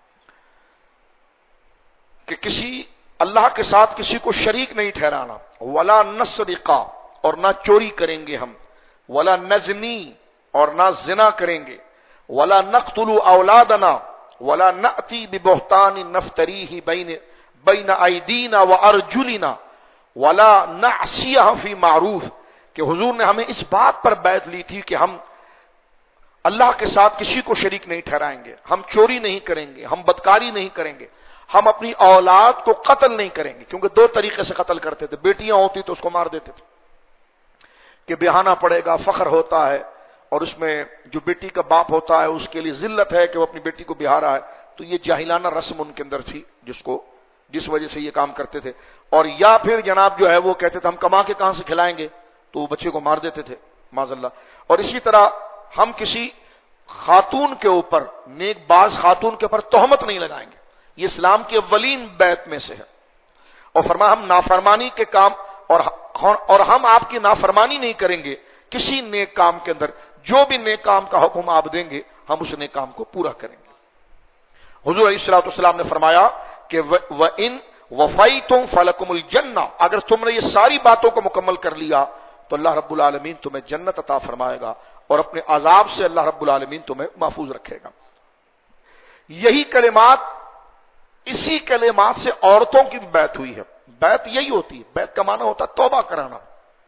کہ اللہ کے ساتھ کسی کو شریک نہیں ٹھہرانا، ولا نسرقا، اور نہ چوری کریں گے ہم، ولا نزنی، اور نہ زنا کریں گے، ولا نقتل اولادنا، ولا نأتی ببہتان نفتریہ بین ایدینا وارجلنا، ولا نعصیہ فی معروف، کہ حضور نے ہمیں اس بات پر بیعت لی تھی کہ ہم اللہ کے ساتھ کسی کو شریک نہیں ٹھہرائیں گے، ہم چوری نہیں کریں گے، ہم بدکاری نہیں کریں گے، ہم اپنی اولاد کو قتل نہیں کریں گے، کیونکہ 2 طریقے سے قتل کرتے تھے، بیٹیاں ہوتی تو اس کو مار دیتے تھے کہ بہانا پڑے گا، فخر ہوتا ہے، اور اس میں جو بیٹی کا باپ ہوتا ہے اس کے لیے ذلت ہے کہ وہ اپنی بیٹی کو بہا رہا ہے، تو یہ جاہلانہ رسم ان کے اندر تھی جس وجہ سے یہ کام کرتے تھے۔ اور یا پھر جناب جو ہے وہ کہتے تھے ہم کما کے کہاں سے کھلائیں گے، تو وہ بچے کو مار دیتے تھے، معاذ اللہ. اور اسی طرح ہم کسی خاتون کے اوپر، نیک باز خاتون کے اوپر تہمت نہیں لگائیں گے. یہ اسلام کی اولین بیعت میں سے ہے. اور فرمایا ہم نافرمانی کے کام اور ہم آپ کی نافرمانی نہیں کریں گے کسی نیک کام کے اندر. جو بھی نیک کام کا حکم آپ دیں گے ہم اس نیک کام کو پورا کریں گے. حضور علیہ الصلوۃ والسلام نے فرمایا کہ وَإِن وَفَيْتُمْ فَلَكُمُ الْجَنَّةُ، اگر تم نے یہ ساری باتوں کو مکمل کر لیا تو اللہ رب العالمین تمہیں جنت عطا فرمائے گا اور اپنے عذاب سے اللہ رب العالمین تمہیں محفوظ رکھے گا. یہی کلمات، اسی کلمات سے عورتوں کی بھی بیعت ہوئی ہے. بیعت یہی ہوتی ہے، بیعت کا معنی ہوتا ہے توبہ کرانا،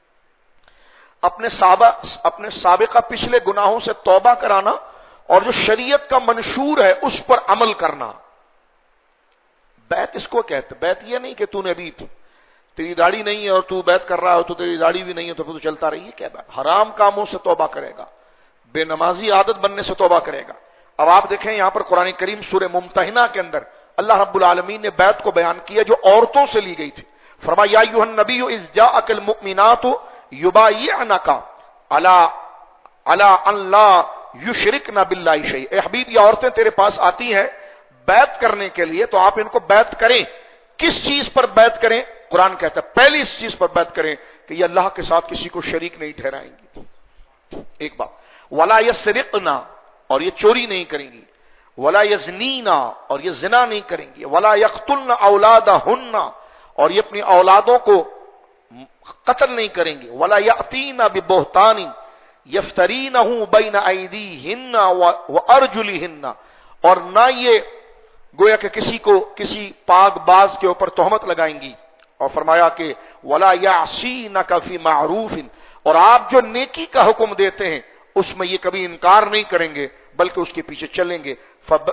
اپنے سابقہ پچھلے گناہوں سے توبہ کرانا اور جو شریعت کا منشور ہے اس پر عمل کرنا. بیعت اس کو کہتے ہیں. بیعت یہ نہیں کہ تو نے ابھی تیری داڑھی نہیں ہے اور تو بیعت کر رہا ہو، تو تیری داڑھی بھی نہیں ہے تو پھر تو چلتا رہی ہے. کیا بات؟ حرام کاموں سے توبہ کرے گا، بے نمازی عادت بننے سے توبہ کرے گا. اب آپ دیکھیں یہاں پر قرآن کریم سورہ ممتحنہ کے اندر اللہ رب العالمین نے بیعت کو بیان کیا جو عورتوں سے لی گئی تھی. فرمایا یا ایھا النبی اذ جاءک المؤمنات یبایعنک علی ان لا یشرکن باللہ شیئا. اے حبیب یہ عورتیں تیرے پاس آتی ہیں بیعت کرنے کے لیے تو آپ ان کو بیعت کریں. کس چیز پر بیعت کریں؟ قرآن کہتا ہے پہلی اس چیز پر بیعت کریں کہ یہ اللہ کے ساتھ کسی کو شریک نہیں ٹھہرائیں گی. ایک بات. ولا یسرقن، اور یہ چوری نہیں کریں گی. ولا یزنین، اور یہ زنا نہیں کریں گی. ولا یقتلن اولادہن، اور یہ اپنی اولادوں کو قتل نہیں کریں گے. ولا یاتین ببہتان یفترینہ بین ایدیہن وارجلہن، اور نہ یہ گویا کہ کسی کو کسی پاک باز کے اوپر تہمت لگائیں گی. اور فرمایا کہ ولا یعصینک فی معروف، اور آپ جو نیکی کا حکم دیتے ہیں اس میں یہ کبھی انکار نہیں کریں گے بلکہ اس کے پیچھے چلیں گے.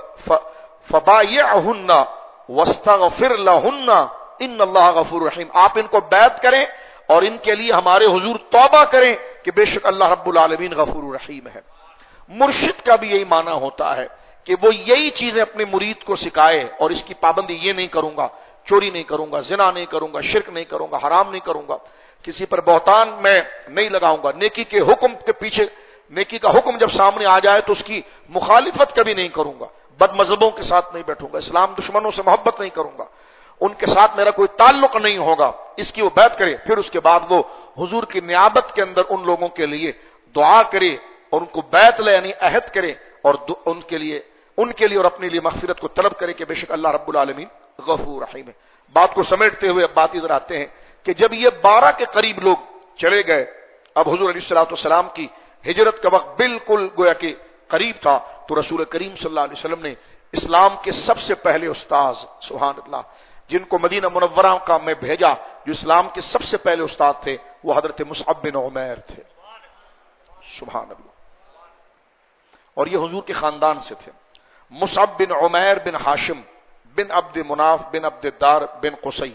فبایعہن واستغفر لہن ان اللہ غفور رحیم. آپ ان کو بیعت کریں اور ان کے لیے ہمارے حضور توبہ کریں کہ بے شک اللہ رب العالمین غفور رحیم ہے. مرشد کا بھی یہی معنی ہوتا ہے کہ وہ یہی چیزیں اپنے مرید کو سکھائے اور اس کی پابندی یہ نہیں کروں گا، چوری نہیں کروں گا، زنا نہیں کروں گا، شرک نہیں کروں گا، حرام نہیں کروں گا، کسی پر بہتان میں نہیں لگاؤں گا، نیکی کے حکم کے پیچھے، نیکی کا حکم جب سامنے آ جائے تو اس کی مخالفت کبھی نہیں کروں گا، بد مذہبوں کے ساتھ نہیں بیٹھوں گا، اسلام دشمنوں سے محبت نہیں کروں گا، ان کے ساتھ میرا کوئی تعلق نہیں ہوگا. اس کی وہ بیعت کرے. پھر اس کے بعد وہ حضور کی نیابت کے اندر ان لوگوں کے لیے دعا کرے اور ان کو بیعت لے یعنی عہد کرے اور ان کے لیے اور اپنے لیے مغفرت کو طلب کرے کہ بے شک اللہ رب العالمین غفور رحیم ہے. بات کو سمیٹتے ہوئے اب بات ادھر آتے ہیں کہ جب یہ 12 کے قریب لوگ چلے گئے، اب حضور علیہ الصلوۃ والسلام کی ہجرت کا وقت بالکل گویا کہ قریب تھا، تو رسول کریم صلی اللہ علیہ وسلم نے اسلام کے سب سے پہلے استاذ، سبحان اللہ، جن کو مدینہ منورہ کا میں بھیجا، جو اسلام کے سب سے پہلے استاد تھے، وہ حضرت مصعب بن عمیر تھے. سبحان اللہ. اور یہ حضور کے خاندان سے تھے. مصعب بن عمیر بن ہاشم بن عبد مناف بن عبد الدار بن قصی.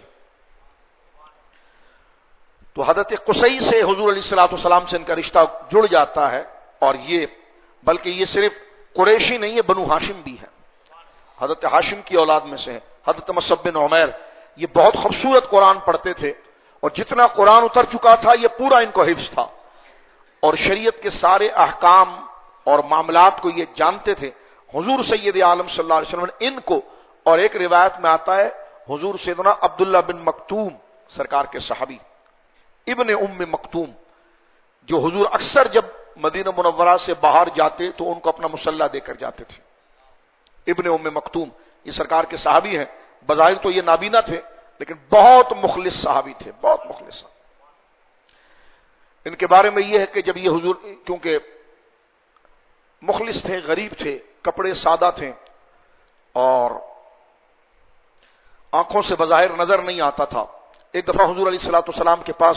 تو حضرت قصی سے حضور علیہ الصلوۃ والسلام سے ان کا رشتہ جڑ جاتا ہے. اور یہ بلکہ یہ صرف قریشی نہیں ہے، بنو ہاشم بھی ہے، حضرت ہاشم کی اولاد میں سے ہیں. حضرت مصعب بن عمیر یہ بہت خوبصورت قرآن پڑھتے تھے اور جتنا قرآن اتر چکا تھا یہ پورا ان کو حفظ تھا اور شریعت کے سارے احکام اور معاملات کو یہ جانتے تھے. حضور سید عالم صلی اللہ علیہ وسلم نے ان کو، اور ایک روایت میں آتا ہے حضور سیدنا عبداللہ بن مکتوم سرکار کے صحابی ابن ام مکتوم، جو حضور اکثر جب مدینہ منورہ سے باہر جاتے تو ان کو اپنا مسلح دے کر جاتے تھے. ابن ام مکتوم یہ سرکار کے صحابی ہیں. بظاہر تو یہ نابینا تھے لیکن بہت مخلص صحابی تھے، بہت مخلص. ان کے بارے میں یہ ہے کہ جب یہ حضور، کیونکہ مخلص تھے، غریب تھے، کپڑے سادہ تھے اور آنکھوں سے بظاہر نظر نہیں آتا تھا. ایک دفعہ حضور علیہ الصلوۃ والسلام کے پاس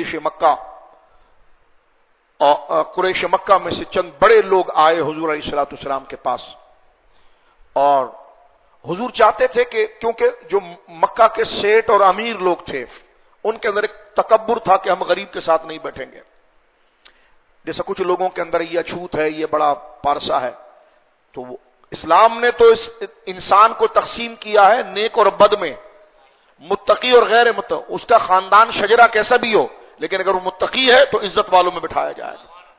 قریش مکہ میں سے چند بڑے لوگ آئے حضور علیہ الصلوۃ والسلام کے پاس، اور حضور چاہتے تھے کہ کیونکہ جو مکہ کے سیٹ اور امیر لوگ تھے ان کے اندر ایک تکبر تھا کہ ہم غریب کے ساتھ نہیں بیٹھیں گے. جیسا کچھ لوگوں کے اندر یہ اچھوت ہے، یہ بڑا پارسا ہے. تو اسلام نے تو اس انسان کو تقسیم کیا ہے نیک اور بد میں، متقی اور غیر متقی. اس کا خاندان شجرہ کیسا بھی ہو لیکن اگر وہ متقی ہے تو عزت والوں میں بٹھایا جائے گا.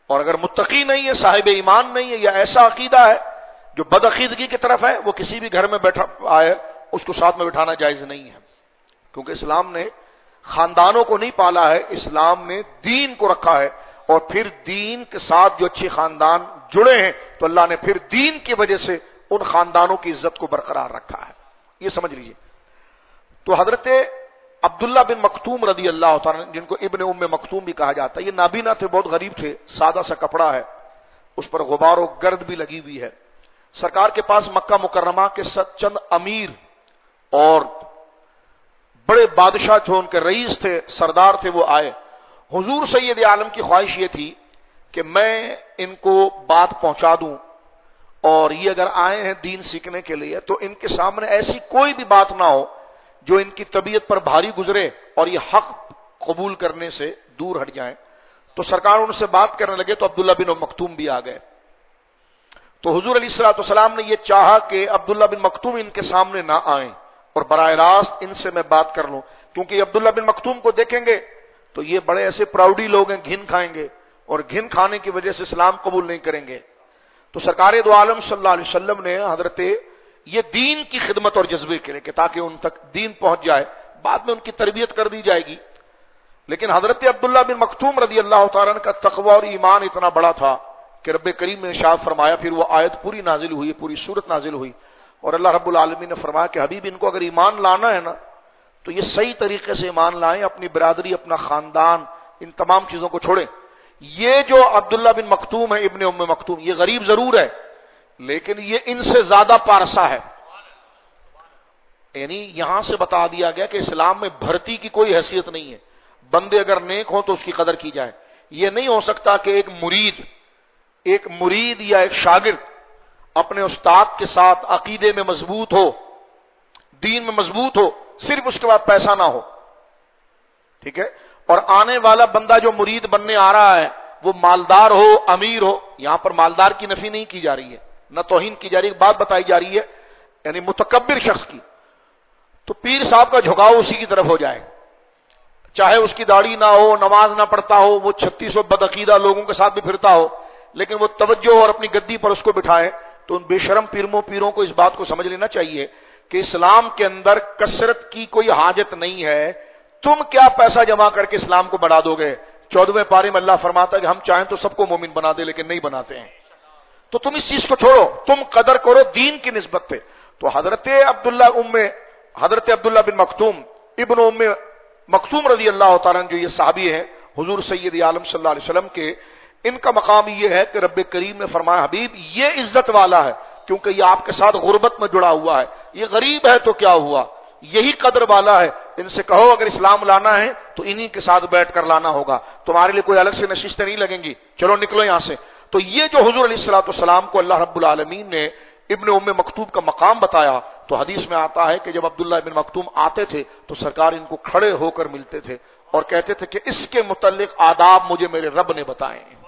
اور اگر متقی نہیں ہے، صاحب ایمان نہیں ہے، یا ایسا عقیدہ ہے جو بدعقیدگی کی طرف ہے، وہ کسی بھی گھر میں بیٹھا آئے اس کو ساتھ میں بٹھانا جائز نہیں ہے، کیونکہ اسلام نے خاندانوں کو نہیں پالا ہے، اسلام نے دین کو رکھا ہے، اور پھر دین کے ساتھ جو اچھے خاندان جڑے ہیں تو اللہ نے پھر دین کی وجہ سے ان خاندانوں کی عزت کو برقرار رکھا ہے، یہ سمجھ لیجئے۔ تو حضرت عبداللہ بن مکتوم رضی اللہ تعالیٰ جن کو ابن ام مکتوم بھی کہا جاتا ہے، یہ نابینا تھے، بہت غریب تھے، سادہ سا کپڑا ہے، اس پر غبار و گرد بھی لگی ہوئی ہے۔ سرکار کے پاس مکہ مکرمہ کے چند امیر اور بڑے بادشاہ تھے، ان کے رئیس تھے، سردار تھے، وہ آئے۔ حضور سید عالم کی خواہش یہ تھی کہ میں ان کو بات پہنچا دوں، اور یہ اگر آئے ہیں دین سیکھنے کے لیے تو ان کے سامنے ایسی کوئی بھی بات نہ ہو جو ان کی طبیعت پر بھاری گزرے اور یہ حق قبول کرنے سے دور ہٹ جائیں۔ تو سرکار ان سے بات کرنے لگے تو عبداللہ بن ام مکتوم بھی آ گئے۔ تو حضور علیہ الصلوۃ والسلام نے یہ چاہا کہ عبداللہ بن مکتوم ان کے سامنے نہ آئیں اور براہ راست ان سے میں بات کر لوں، کیونکہ عبداللہ بن مکتوم کو دیکھیں گے تو یہ بڑے ایسے پراؤڈی لوگ ہیں، گھن کھائیں گے، اور گھن کھانے کی وجہ سے اسلام قبول نہیں کریں گے۔ تو سرکار دو عالم صلی اللہ علیہ وسلم نے حضرت یہ دین کی خدمت اور جذبے کے لیے کہ تاکہ ان تک دین پہنچ جائے، بعد میں ان کی تربیت کر دی جائے گی، لیکن حضرت عبداللہ بن مکتوم رضی اللہ تعالیٰ عنہ کا تقوی اور ایمان اتنا بڑا تھا کہ رب کریم نے ارشاد فرمایا، پھر وہ آیت پوری نازل ہوئی، پوری سورت نازل ہوئی، اور اللہ رب العالمین نے فرمایا کہ حبیب ان کو اگر ایمان لانا ہے نا تو یہ صحیح طریقے سے ایمان لائیں، اپنی برادری، اپنا خاندان، ان تمام چیزوں کو چھوڑیں۔ یہ جو عبداللہ بن مکتوم ہے ابن ام مکتوم، یہ غریب ضرور ہے لیکن یہ ان سے زیادہ پارسا ہے، یعنی یہاں سے بتا دیا گیا کہ اسلام میں بھرتی کی کوئی حیثیت نہیں ہے، بندے اگر نیک ہوں تو اس کی قدر کی جائے۔ یہ نہیں ہو سکتا کہ ایک مرید یا ایک شاگرد اپنے استاد کے ساتھ عقیدے میں مضبوط ہو، دین میں مضبوط ہو، صرف اس کے بعد پیسہ نہ ہو، ٹھیک ہے، اور آنے والا بندہ جو مرید بننے آ رہا ہے وہ مالدار ہو، امیر ہو۔ یہاں پر مالدار کی نفی نہیں کی جا رہی ہے، نہ توہین کی جا رہی ہے، بات بتائی جا رہی ہے یعنی متکبر شخص کی، تو پیر صاحب کا جھکاؤ اسی کی طرف ہو جائے، چاہے اس کی داڑھی نہ ہو، نماز نہ پڑھتا ہو، وہ 3600 بدعقیدہ لوگوں کے ساتھ بھی پھرتا ہو، لیکن وہ توجہ اور اپنی گدی پر اس کو بٹھائے۔ تو ان بے شرم پیروں کو اس بات کو سمجھ لینا چاہیے کہ اسلام کے اندر کثرت کی کوئی حاجت نہیں ہے۔ تم کیا پیسہ جمع کر کے اسلام کو بڑھا دو گے؟ 14ویں پارے میں اللہ فرماتا ہے کہ ہم چاہیں تو سب کو مومن بنا دے، لیکن نہیں بناتے ہیں۔ تو تم اس چیز کو چھوڑو، تم قدر کرو دین کی نسبت پہ۔ تو حضرت عبداللہ بن مکتوم ابن ام مکتوم رضی اللہ تعالیٰ جو یہ صحابی ہیں حضور سید عالم صلی اللہ علیہ وسلم کے، ان کا مقام یہ ہے کہ رب کریم نے فرمایا حبیب یہ عزت والا ہے کیونکہ یہ آپ کے ساتھ غربت میں جڑا ہوا ہے، یہ غریب ہے تو کیا ہوا، یہی قدر والا ہے، ان سے کہو اگر اسلام لانا ہے تو انہی کے ساتھ بیٹھ کر لانا ہوگا، تمہارے لیے کوئی الگ سے نشستیں نہیں لگیں گی، چلو نکلو یہاں سے۔ تو یہ جو حضور علیہ الصلوۃ والسلام کو اللہ رب العالمین نے ابن ام مکتوم کا مقام بتایا، تو حدیث میں آتا ہے کہ جب عبداللہ ابن مکتوم آتے تھے تو سرکار ان کو کھڑے ہو کر ملتے تھے اور کہتے تھے کہ اس کے متعلق آداب مجھے میرے رب نے بتائے ہیں۔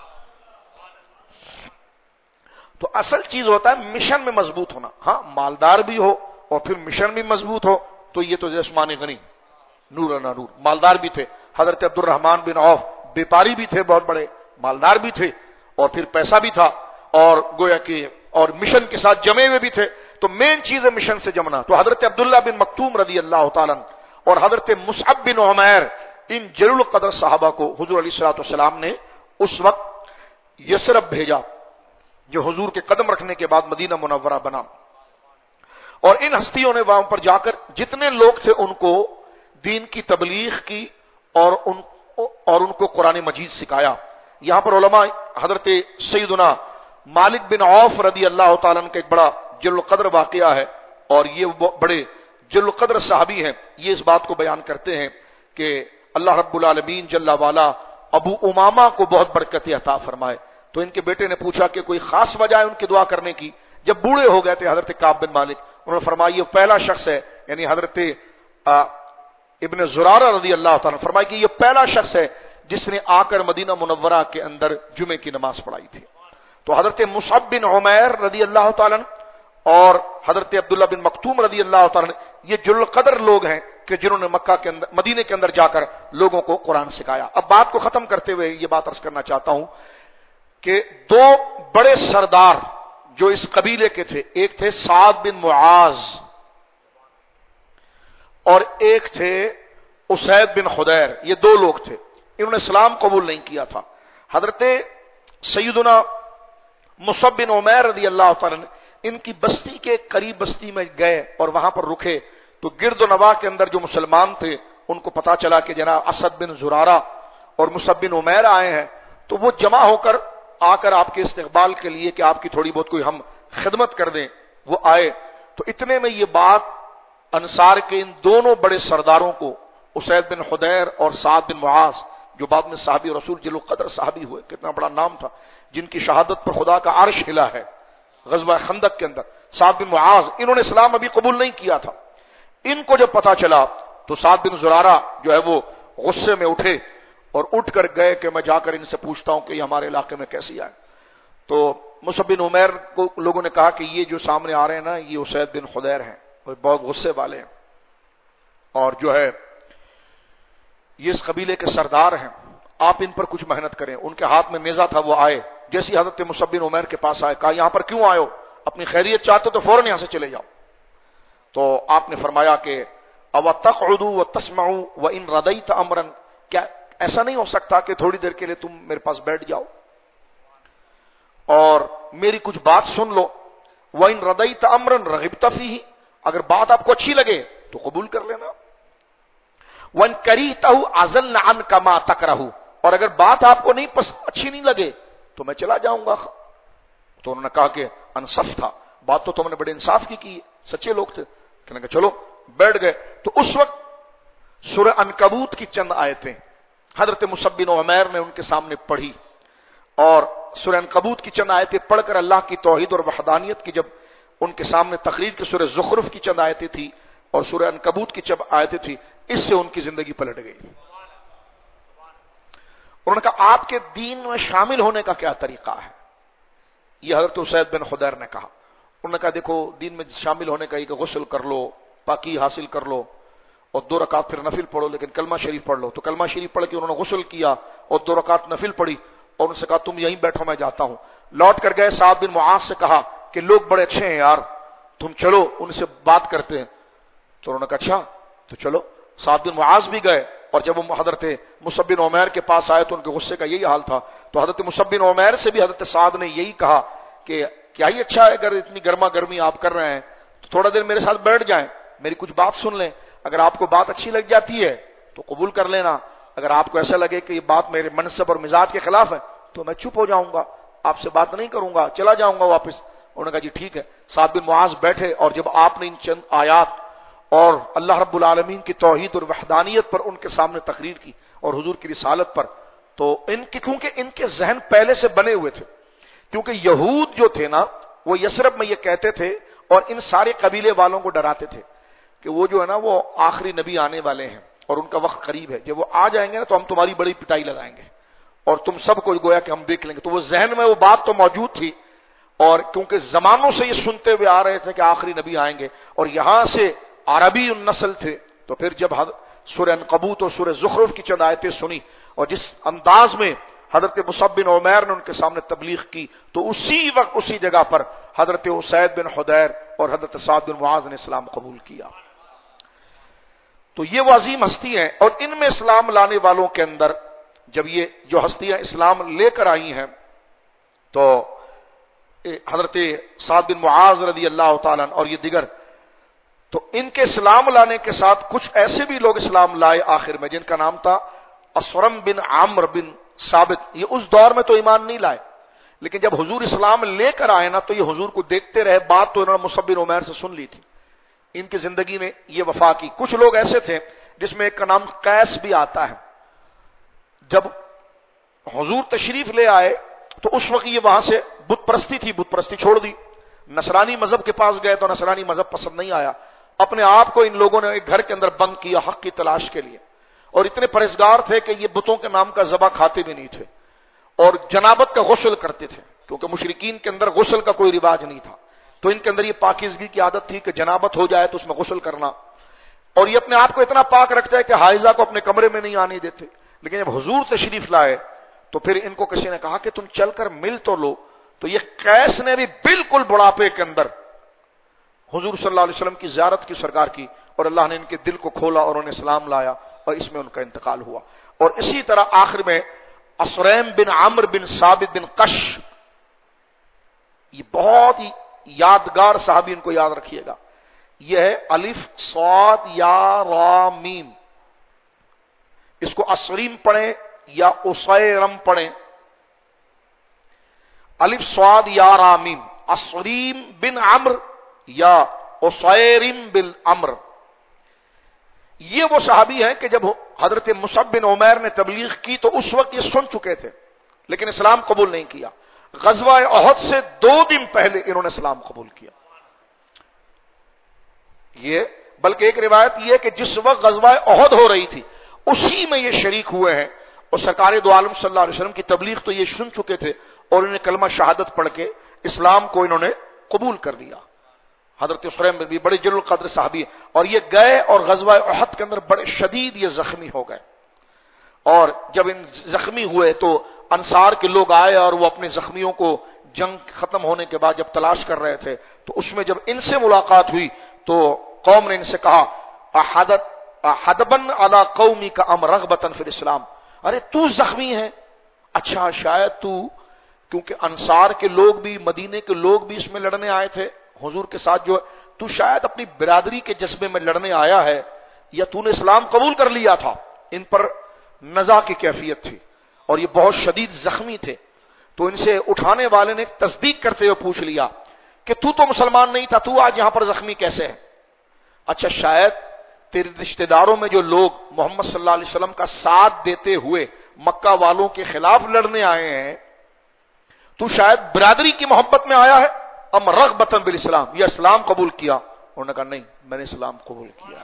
تو اصل چیز ہوتا ہے مشن میں مضبوط ہونا، ہاں مالدار بھی ہو اور پھر مشن بھی مضبوط ہو، تو یہ تو جسمانی غنی نور نہ نور، مالدار بھی تھے حضرت عبد الرحمن بن عوف، بیپاری بھی تھے بہت بڑے، مالدار بھی تھے اور پھر پیسہ بھی تھا، اور گویا کہ اور مشن کے ساتھ جمے ہوئے بھی تھے۔ تو مین چیز ہے مشن سے جمنا۔ تو حضرت عبداللہ بن مکتوم رضی اللہ تعالیٰ اور حضرت مصعب بن عمیر، ان جلیل القدر صحابہ کو حضور علیہ الصلوۃ والسلام نے اس وقت یثرب بھیجا جو حضور کے قدم رکھنے کے بعد مدینہ منورہ بنا، اور ان ہستیوں نے وہاں پر جا کر جتنے لوگ تھے ان کو دین کی تبلیغ کی اور ان کو قرآن مجید سکھایا۔ یہاں پر علماء حضرت سیدنا مالک بن عوف رضی اللہ تعالیٰ کا ایک بڑا جلیل القدر واقعہ ہے، اور یہ بڑے جلیل القدر صحابی ہیں، یہ اس بات کو بیان کرتے ہیں کہ اللہ رب العالمین جل والا ابو امامہ کو بہت برکت عطا فرمائے۔ تو ان کے بیٹے نے پوچھا کہ کوئی خاص وجہ ہے ان کی دعا کرنے کی؟ جب بوڑھے ہو گئے تھے حضرت کعب بن مالک، انہوں نے فرمایا یہ پہلا شخص ہے، یعنی حضرت ابن زرارہ رضی اللہ تعالیٰ فرمایا کہ یہ پہلا شخص ہے جس نے آ کر مدینہ منورہ کے اندر جمعے کی نماز پڑھائی تھی۔ تو حضرت مصعب بن عمیر رضی اللہ تعالیٰ اور حضرت عبداللہ بن مکتوم رضی اللہ تعالیٰ یہ جلیل القدر لوگ ہیں کہ جنہوں نے مکہ کے اندر، مدینے کے اندر جا کر لوگوں کو قرآن سکھایا۔ اب بات کو ختم کرتے ہوئے یہ بات عرض کرنا چاہتا ہوں کہ دو بڑے سردار جو اس قبیلے کے تھے، ایک تھے سعد بن معاذ اور ایک تھے اسید بن خدیر، یہ دو لوگ تھے، انہوں نے اسلام قبول نہیں کیا تھا۔ حضرت سیدنا مصعب بن عمیر رضی اللہ تعالی نے ان کی بستی کے قریب بستی میں گئے اور وہاں پر رکے تو گرد و نواح کے اندر جو مسلمان تھے ان کو پتا چلا کہ جناب اسد بن زرارہ اور مصعب بن عمیر آئے ہیں، تو وہ جمع ہو کر آ کر آپ کے استقبال کے لیے کہ آپ کی تھوڑی بہت کوئی ہم خدمت کر دیں، وہ آئے۔ تو اتنے میں یہ بات انصار کے ان دونوں بڑے سرداروں کو، اسید بن خدیر اور سعد بن معاذ جو بعد میں صحابی رسول جل قدر صحابی ہوئے، کتنا بڑا نام تھا، جن کی شہادت پر خدا کا عرش ہلا ہے غزوہ خندق کے اندر، سعد بن معاذ، انہوں نے اسلام ابھی قبول نہیں کیا تھا۔ ان کو جب پتا چلا تو سعد بن زرارہ جو ہے وہ غصے میں اٹھے اور اٹھ کر گئے کہ میں جا کر ان سے پوچھتا ہوں کہ یہ ہمارے علاقے میں کیسی آئے۔ تو مصعب بن عمیر کو لوگوں نے کہا کہ یہ جو سامنے آ رہے ہیں نا، یہ اسید بن خدیر ہیں، وہ بہت غصے والے ہیں اور جو ہے یہ اس قبیلے کے سردار ہیں، آپ ان پر کچھ محنت کریں۔ ان کے ہاتھ میں نیزہ تھا، وہ آئے، جیسی حضرت مصعب بن عمیر کے پاس آئے، کہا یہاں پر کیوں آئے ہو؟ اپنی خیریت چاہتے تو فوراً یہاں سے چلے جاؤ۔ تو آپ نے فرمایا کہ او تقعدوا وتسمعوا وان رضيت امرا، کیا ایسا نہیں ہو سکتا کہ تھوڑی دیر کے لیے تم میرے پاس بیٹھ جاؤ اور میری کچھ بات سن لو؟ وان رضيت امرا رغبت فيه، اگر بات آپ کو اچھی لگے تو قبول کر لینا۔ وان كرهته عزلنا عنك ما تكره، اور اگر بات آپ کو نہیں اچھی نہیں لگے تو میں چلا جاؤں گا۔ تو انہوں نے کہا کہ انصف تھا، بات تو تم نے بڑے انصاف کی، سچے لوگ تھے۔ کہنے کہ چلو بیٹھ گئے۔ تو اس وقت سورہ عنکبوت کی چند آیتیں حضرت مصعب بن عمیر نے ان کے سامنے پڑھی، اور سورہ عنکبوت کی چند آیتیں پڑھ کر اللہ کی توحید اور وحدانیت کی جب ان کے سامنے تقریر کی سورہ زخرف کی چند آیتیں تھی اور سورہ عنکبوت کی چند آیتیں تھی، اس سے ان کی زندگی پلٹ گئی۔ انہوں نے کہا آپ کے دین میں شامل ہونے کا کیا طریقہ ہے؟ یہ حضرت اسید بن خدیر نے کہا۔ انہوں نے کہا دیکھو دین میں شامل ہونے کا یہ کہ غسل کر لو، پاکی حاصل کر لو اور 2 رکعت پھر نفل پڑھو، لیکن کلمہ شریف پڑھ لو۔ تو کلمہ شریف پڑھ کے انہوں نے غسل کیا اور 2 رکعت نفل پڑھی اور ان سے کہا تم یہیں بیٹھو میں جاتا ہوں۔ لوٹ کر گئے، سعد بن معاذ سے کہا کہ لوگ بڑے اچھے ہیں یار، تم چلو ان سے بات کرتے ہیں۔ تو انہوں نے کہا اچھا تو چلو۔ سعد بن معاذ بھی گئے اور جب وہ حضرت مصعب بن عمیر کے پاس آئے تو ان کے غصے کا یہی حال تھا۔ تو حضرت مصعب بن عمیر سے بھی حضرت سعد نے یہی کہا کہ کیا ہی اچھا ہے اگر اتنی گرما گرمی آپ کر رہے ہیں تو تھوڑا دیر میرے ساتھ بیٹھ جائیں، میری کچھ بات سن لیں، اگر آپ کو بات اچھی لگ جاتی ہے تو قبول کر لینا، اگر آپ کو ایسا لگے کہ یہ بات میرے منصب اور مزاج کے خلاف ہے تو میں چپ ہو جاؤں گا، آپ سے بات نہیں کروں گا، چلا جاؤں گا واپس۔ انہوں نے کہا جی ٹھیک ہے۔ سعد بن معاذ بیٹھے اور جب آپ نے ان چند آیات اور اللہ رب العالمین کی توحید اور وحدانیت پر ان کے سامنے تقریر کی اور حضور کی رسالت پر، تو کیونکہ ان کے ذہن پہلے سے بنے ہوئے تھے، کیونکہ یہود جو تھے نا وہ یثرب میں یہ کہتے تھے اور ان سارے قبیلے والوں کو ڈراتے تھے کہ وہ جو ہے نا وہ آخری نبی آنے والے ہیں اور ان کا وقت قریب ہے، جب وہ آ جائیں گے نا تو ہم تمہاری بڑی پٹائی لگائیں گے اور تم سب کو گویا کہ ہم دیکھ لیں گے۔ تو وہ ذہن میں وہ بات تو موجود تھی، اور کیونکہ زمانوں سے یہ سنتے ہوئے آ رہے تھے کہ آخری نبی آئیں گے اور یہاں سے عربی النسل تھے، تو پھر جب سورہ عنکبوت اور سورہ زخرف کی چند آیتیں سنی اور جس انداز میں حضرت مصعب بن عمیر نے ان کے سامنے تبلیغ کی، تو اسی وقت اسی جگہ پر حضرت اسید بن خدیر اور حضرت سعد بن معاذ نے اسلام قبول کیا۔ تو یہ وہ عظیم ہستی ہیں، اور ان میں اسلام لانے والوں کے اندر جب یہ جو ہستیاں اسلام لے کر آئی ہیں تو حضرت سعد بن معاذ رضی اللہ تعالیٰ اور یہ دیگر، تو ان کے اسلام لانے کے ساتھ کچھ ایسے بھی لوگ اسلام لائے آخر میں جن کا نام تھا اسورم بن عامر بن ثابت۔ یہ اس دور میں تو ایمان نہیں لائے، لیکن جب حضور اسلام لے کر آئے نا تو یہ حضور کو دیکھتے رہے، بات تو انہوں نے مصعب بن عمیر سے سن لی تھی، ان کی زندگی میں یہ وفا کی۔ کچھ لوگ ایسے تھے جس میں ایک کا نام قیس بھی آتا ہے، جب حضور تشریف لے آئے تو اس وقت یہ وہاں سے بت پرستی تھی، بت پرستی چھوڑ دی، نصرانی مذہب کے پاس گئے تو نصرانی مذہب پسند نہیں آیا، اپنے آپ کو ان لوگوں نے ایک گھر کے اندر بند کیا حق کی تلاش کے لیے، اور اتنے پرہیزگار تھے کہ یہ بتوں کے نام کا ذبح کھاتے بھی نہیں تھے اور جنابت کا غسل کرتے تھے، کیونکہ مشرکین کے اندر غسل کا کوئی رواج نہیں تھا، تو ان کے اندر یہ پاکیزگی کی عادت تھی کہ جنابت ہو جائے تو اس میں غسل کرنا، اور یہ اپنے آپ کو اتنا پاک رکھتا ہے کہ حائضہ کو اپنے کمرے میں نہیں آنے دیتے۔ لیکن جب حضور تشریف لائے تو پھر ان کو کسی نے کہا کہ تم چل کر مل تو لو. تو یہ قیس نے بھی بالکل بڑھاپے کے اندر حضور صلی اللہ علیہ وسلم کی زیارت کی سرکار کی، اور اللہ نے ان کے دل کو کھولا اور انہیں اسلام لایا، اور اس میں ان کا انتقال ہوا. اور اسی طرح آخر میں اسریم بن عمرو بن ثابت بن قش، یہ بہت ہی یادگار صحابی، ان کو یاد رکھیے گا. یہ ہے الف صاد یا را میم، اس کو اسریم پڑھیں یا اسیرم پڑھیں. الف صاد یا را میم، اسریم بن عمرو یا اسیرم بن عمرو. یہ وہ صحابی ہیں کہ جب حضرت مصعب بن عمیر نے تبلیغ کی تو اس وقت یہ سن چکے تھے لیکن اسلام قبول نہیں کیا. غزوہ احد سے 2 دن پہلے انہوں نے اسلام قبول کیا. یہ بلکہ ایک روایت یہ کہ جس وقت غزوہ احد ہو رہی تھی اسی میں یہ شریک ہوئے ہیں، اور سرکار دو عالم صلی اللہ علیہ وسلم کی تبلیغ تو یہ سن چکے تھے اور انہیں کلمہ شہادت پڑھ کے اسلام کو انہوں نے قبول کر لیا. حضرت اسریم بھی بڑے جلیل القدر صحابی ہیں، اور یہ گئے اور غزوہ احد کے اندر بڑے شدید یہ زخمی ہو گئے. اور جب ان زخمی ہوئے تو انصار کے لوگ آئے اور وہ اپنے زخمیوں کو جنگ ختم ہونے کے بعد جب تلاش کر رہے تھے تو اس میں جب ان سے ملاقات ہوئی تو قوم نے ان سے کہا حدبن علی قومی کا ام رغبتن فی الاسلام، ارے تو زخمی ہے، اچھا شاید تو، کیونکہ انصار کے لوگ بھی مدینے کے لوگ بھی اس میں لڑنے آئے تھے حضور کے ساتھ، جو تو شاید اپنی برادری کے جذبے میں لڑنے آیا ہے یا تو نے اسلام قبول کر لیا تھا. ان پر نزاع کی کیفیت تھی اور یہ بہت شدید زخمی تھے. تو ان سے اٹھانے والے نے تصدیق کرتے ہوئے پوچھ لیا کہ تو مسلمان نہیں تھا، تو آج یہاں پر زخمی کیسے ہے؟ اچھا شاید تیرے رشتہ داروں میں جو لوگ محمد صلی اللہ علیہ وسلم کا ساتھ دیتے ہوئے مکہ والوں کے خلاف لڑنے آئے ہیں، تو شاید برادری کی محبت میں آیا ہے، ام رغبتن بالاسلام، یہ اسلام قبول کیا؟ انہوں نے کہا نہیں، میں نے اسلام قبول کیا.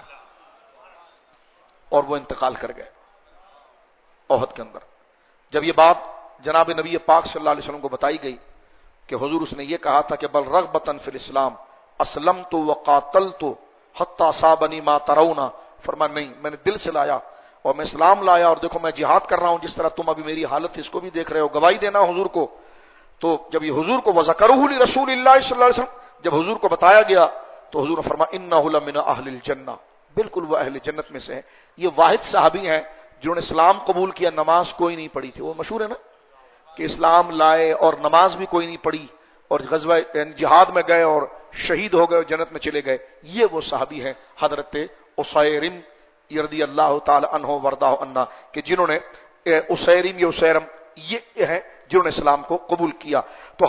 اور وہ انتقال کر گئے احد کے اندر. جب یہ بات جناب نبی پاک صلی اللہ علیہ وسلم کو بتائی گئی کہ حضور اس نے یہ کہا تھا کہ بل رغبتن فی الاسلام اسلمت وقاتلت حتی اصابنی ما ترون، فرمایا نہیں، میں نے دل سے لایا اور میں اسلام لایا اور دیکھو میں جہاد کر رہا ہوں جس طرح تم ابھی میری حالت اس کو بھی دیکھ رہے ہو، گواہی دینا حضور کو. تو جب یہ حضور کو وذکرہ لرسول اللہ صلی اللہ علیہ وسلم، جب حضور کو بتایا گیا تو حضور نے فرمایا انہ لمن اہل الجنہ، بالکل وہ اہل جنت میں سے ہیں. یہ واحد صحابی ہیں جنہوں نے اسلام قبول کیا، نماز کوئی نہیں پڑھی تھی. وہ مشہور ہے نا کہ اسلام لائے اور نماز بھی کوئی نہیں پڑھی اور غزوہ جہاد میں گئے اور شہید ہو گئے اور جنت میں چلے گئے. یہ وہ صحابی ہیں حضرت اسیرم رضی اللہ تعالی عنہ وردہ عنہ کہ جنہوں نے اسیرم یا اسیرم یہ ہیں جنہوں نے اسلام کو قبول کیا. تو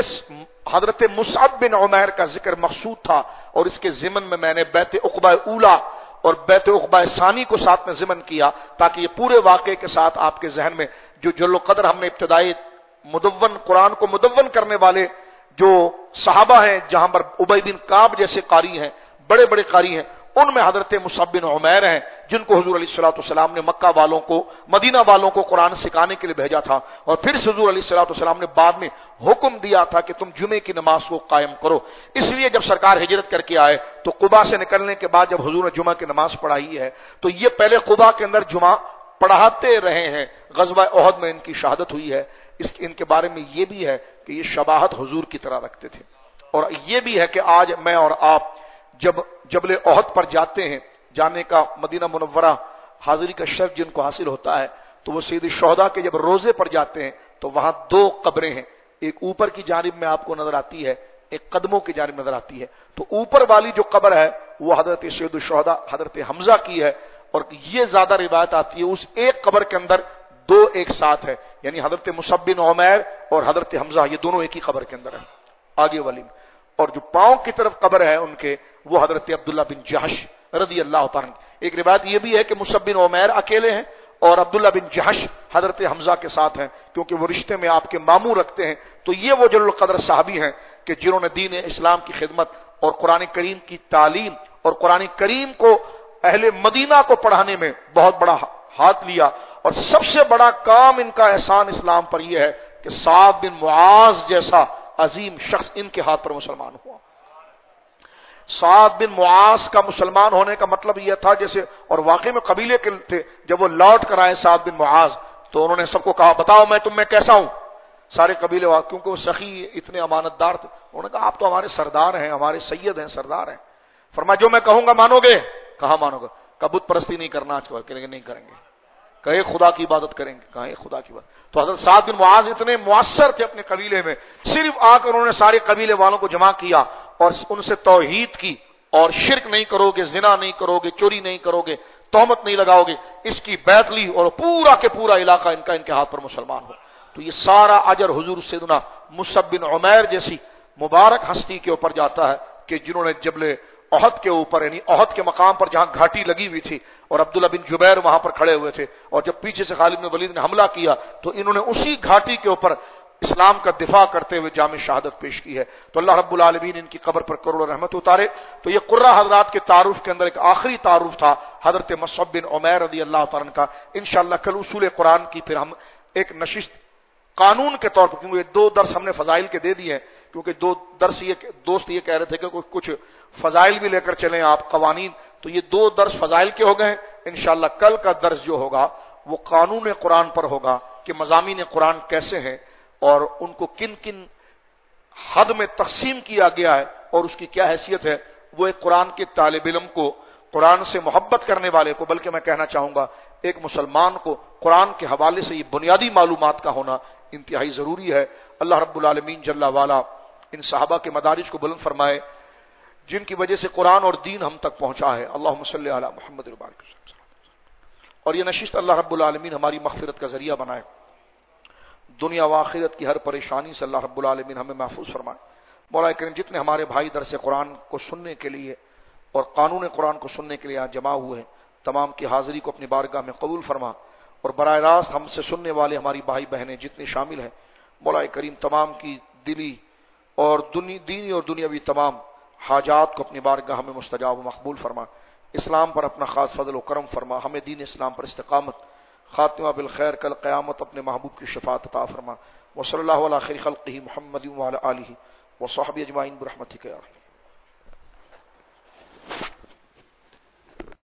حضرت مصعب بن عمیر کا ذکر مقصود تھا اور اس کے ضمن میں میں نے بیعت عقبہ اولا اور بیعت عقبہ ثانی کو ساتھ میں ضمن کیا تاکہ یہ پورے واقعے کے ساتھ آپ کے ذہن میں جو جل و قدر ہم نے ابتدائی مدون قرآن کو مدون کرنے والے جو صحابہ ہیں، جہاں پر ابی بن کعب جیسے قاری ہیں، بڑے بڑے قاری ہیں، ان میں حضرت مصعب بن عمیر ہیں جن کو حضور علیہ الصلوۃ والسلام نے مکہ والوں کو، مدینہ والوں کو قرآن سکھانے کے لیے بھیجا تھا. اور پھر حضور علیہ الصلوۃ والسلام نے بعد میں حکم دیا تھا کہ تم جمعے کی نماز کو قائم کرو. اس لیے جب سرکار ہجرت کر کے آئے تو قباء سے نکلنے کے بعد جب حضور نے جمعہ کی نماز پڑھائی ہے تو یہ پہلے قباء کے اندر جمعہ پڑھاتے رہے ہیں. غزوہ احد میں ان کی شہادت ہوئی ہے. ان کے بارے میں یہ بھی ہے کہ یہ شباہت حضور کی طرح رکھتے تھے. اور یہ بھی ہے کہ آج میں اور آپ جب جبل احد پر جاتے ہیں، جانے کا مدینہ منورہ حاضری کا شرف جن کو حاصل ہوتا ہے تو وہ سید الشہداء کے جب روزے پر جاتے ہیں تو وہاں 2 قبریں ہیں، ایک اوپر کی جانب میں آپ کو نظر آتی ہے، ایک قدموں کی جانب نظر آتی ہے. تو اوپر والی جو قبر ہے وہ حضرت سید الشہداء حضرت حمزہ کی ہے اور یہ زیادہ روایت آتی ہے اس ایک قبر کے اندر 2 ایک ساتھ ہے، یعنی حضرت مصعب بن عمیر اور حضرت حمزہ یہ دونوں ایک ہی قبر کے اندر ہیں آگے والی میں. اور جو پاؤں کی طرف قبر ہے ان کے وہ حضرت عبداللہ بن جہش رضی اللہ تعالیٰ. ایک روایت یہ بھی ہے کہ مصعب بن عمیر اکیلے ہیں اور عبداللہ بن جہش حضرت حمزہ کے ساتھ ہیں کیونکہ وہ رشتے میں آپ کے ماموں رکھتے ہیں. تو یہ وہ جلیل القدر صحابی ہیں کہ جنہوں نے دین اسلام کی خدمت اور قرآن کریم کی تعلیم اور قرآن کریم کو اہل مدینہ کو پڑھانے میں بہت بڑا ہاتھ لیا. اور سب سے بڑا کام ان کا احسان اسلام پر یہ ہے کہ سعد بن معاذ جیسا عظیم شخص ان کے ہاتھ پر مسلمان ہوا. سعد بن معاذ کا مسلمان ہونے کا مطلب یہ تھا جیسے، اور واقعی میں قبیلے کے تھے، جب وہ لوٹ کر آئے سعد بن معاذ تو انہوں نے سب کو کہا بتاؤ میں تم میں کیسا ہوں؟ سارے قبیلے والے، کیونکہ وہ سخی اتنے امانت دار تھے، انہوں نے کہا آپ تو ہمارے سردار ہیں، ہمارے سید ہیں، سردار ہیں۔ فرمایا جو میں کہوں گا مانو گے؟ کہا مانو گا۔ کہا بت پرستی نہیں کرنا آج کل، کہیں گے نہیں کریں گے۔ کہے خدا کی عبادت کریں گے، کہا خدا کی عبادت۔ تو حضرت سعد بن معاذ اتنے مؤثر تھے اپنے قبیلے میں، صرف آ کر انہوں نے سارے قبیلے والوں کو جمع کیا اور ان سے توحید کی، اور شرک نہیں کرو گے، زنا نہیں کرو گے، چوری نہیں کرو گے، تہمت نہیں لگاؤ گے، اس کی بیعت لی، اور پورا کے پورا علاقہ ان کے ہاتھ پر مسلمان ہو۔ تو یہ سارا اجر حضور سیدنا مصعب بن عمیر جیسی مبارک ہستی کے اوپر جاتا ہے کہ جنہوں نے جبل احد کے اوپر، یعنی احد کے مقام پر جہاں گھاٹی لگی ہوئی تھی اور عبداللہ بن جبیر وہاں پر کھڑے ہوئے تھے، اور جب پیچھے سے خالد بن ولید نے حملہ کیا تو انہوں نے اسی گھاٹی کے اوپر اسلام کا دفاع کرتے ہوئے جامع شہادت پیش کی ہے۔ تو اللہ رب العالمین ان کی قبر پر کروڑوں رحمت اتارے۔ تو یہ قرہ حضرات کے تعارف کے اندر ایک آخری تعارف تھا حضرت مصعب بن عمیر رضی اللہ تعالیٰ عنہ کا۔ انشاءاللہ کل اصول قرآن کی پھر ہم ایک نشست قانون کے طور پر، کیونکہ یہ 2 درس ہم نے فضائل کے دے دیے ہیں، کیونکہ 2 درس یہ دوست یہ کہہ رہے تھے کہ کچھ فضائل بھی لے کر چلیں آپ، قوانین، تو یہ 2 درس فضائل کے ہو گئے۔ انشاءاللہ کل کا درس جو ہوگا وہ قانون قرآن پر ہوگا کہ مضامین قرآن کیسے ہیں اور ان کو کن کن حد میں تقسیم کیا گیا ہے اور اس کی کیا حیثیت ہے۔ وہ ایک قرآن کے طالب علم کو، قرآن سے محبت کرنے والے کو، بلکہ میں کہنا چاہوں گا ایک مسلمان کو قرآن کے حوالے سے یہ بنیادی معلومات کا ہونا انتہائی ضروری ہے۔ اللہ رب العالمین جل والا ان صحابہ کے مدارج کو بلند فرمائے جن کی وجہ سے قرآن اور دین ہم تک پہنچا ہے۔ اللہم صلی علی محمد وبارک وسلم۔ اور یہ نشست اللہ رب العالمین ہماری مغفرت کا ذریعہ بنائے، دنیا و آخرت کی ہر پریشانی سے اللہ رب العالمین ہمیں محفوظ فرمائے۔ مولا کریم جتنے ہمارے بھائی درس قرآن کو سننے کے لیے اور قانون قرآن کو سننے کے لیے آج جمع ہوئے ہیں، تمام کی حاضری کو اپنی بارگاہ میں قبول فرما، اور براہ راست ہم سے سننے والے ہماری بھائی بہنیں جتنے شامل ہیں، مولا کریم تمام کی دلی اور دینی اور دنیاوی تمام حاجات کو اپنی بارگاہ میں مستجاب و مقبول فرما۔ اسلام پر اپنا خاص فضل و کرم فرما، ہمیں دین اسلام پر استقامت، خاتمہ بالخیر، کل قیامت اپنے محبوب کی شفاعت عطا فرما۔ وصلی اللہ علی خیر خلقہ محمد وعلی آلہ وصحبہ اجمعین برحمتک یا ارحم۔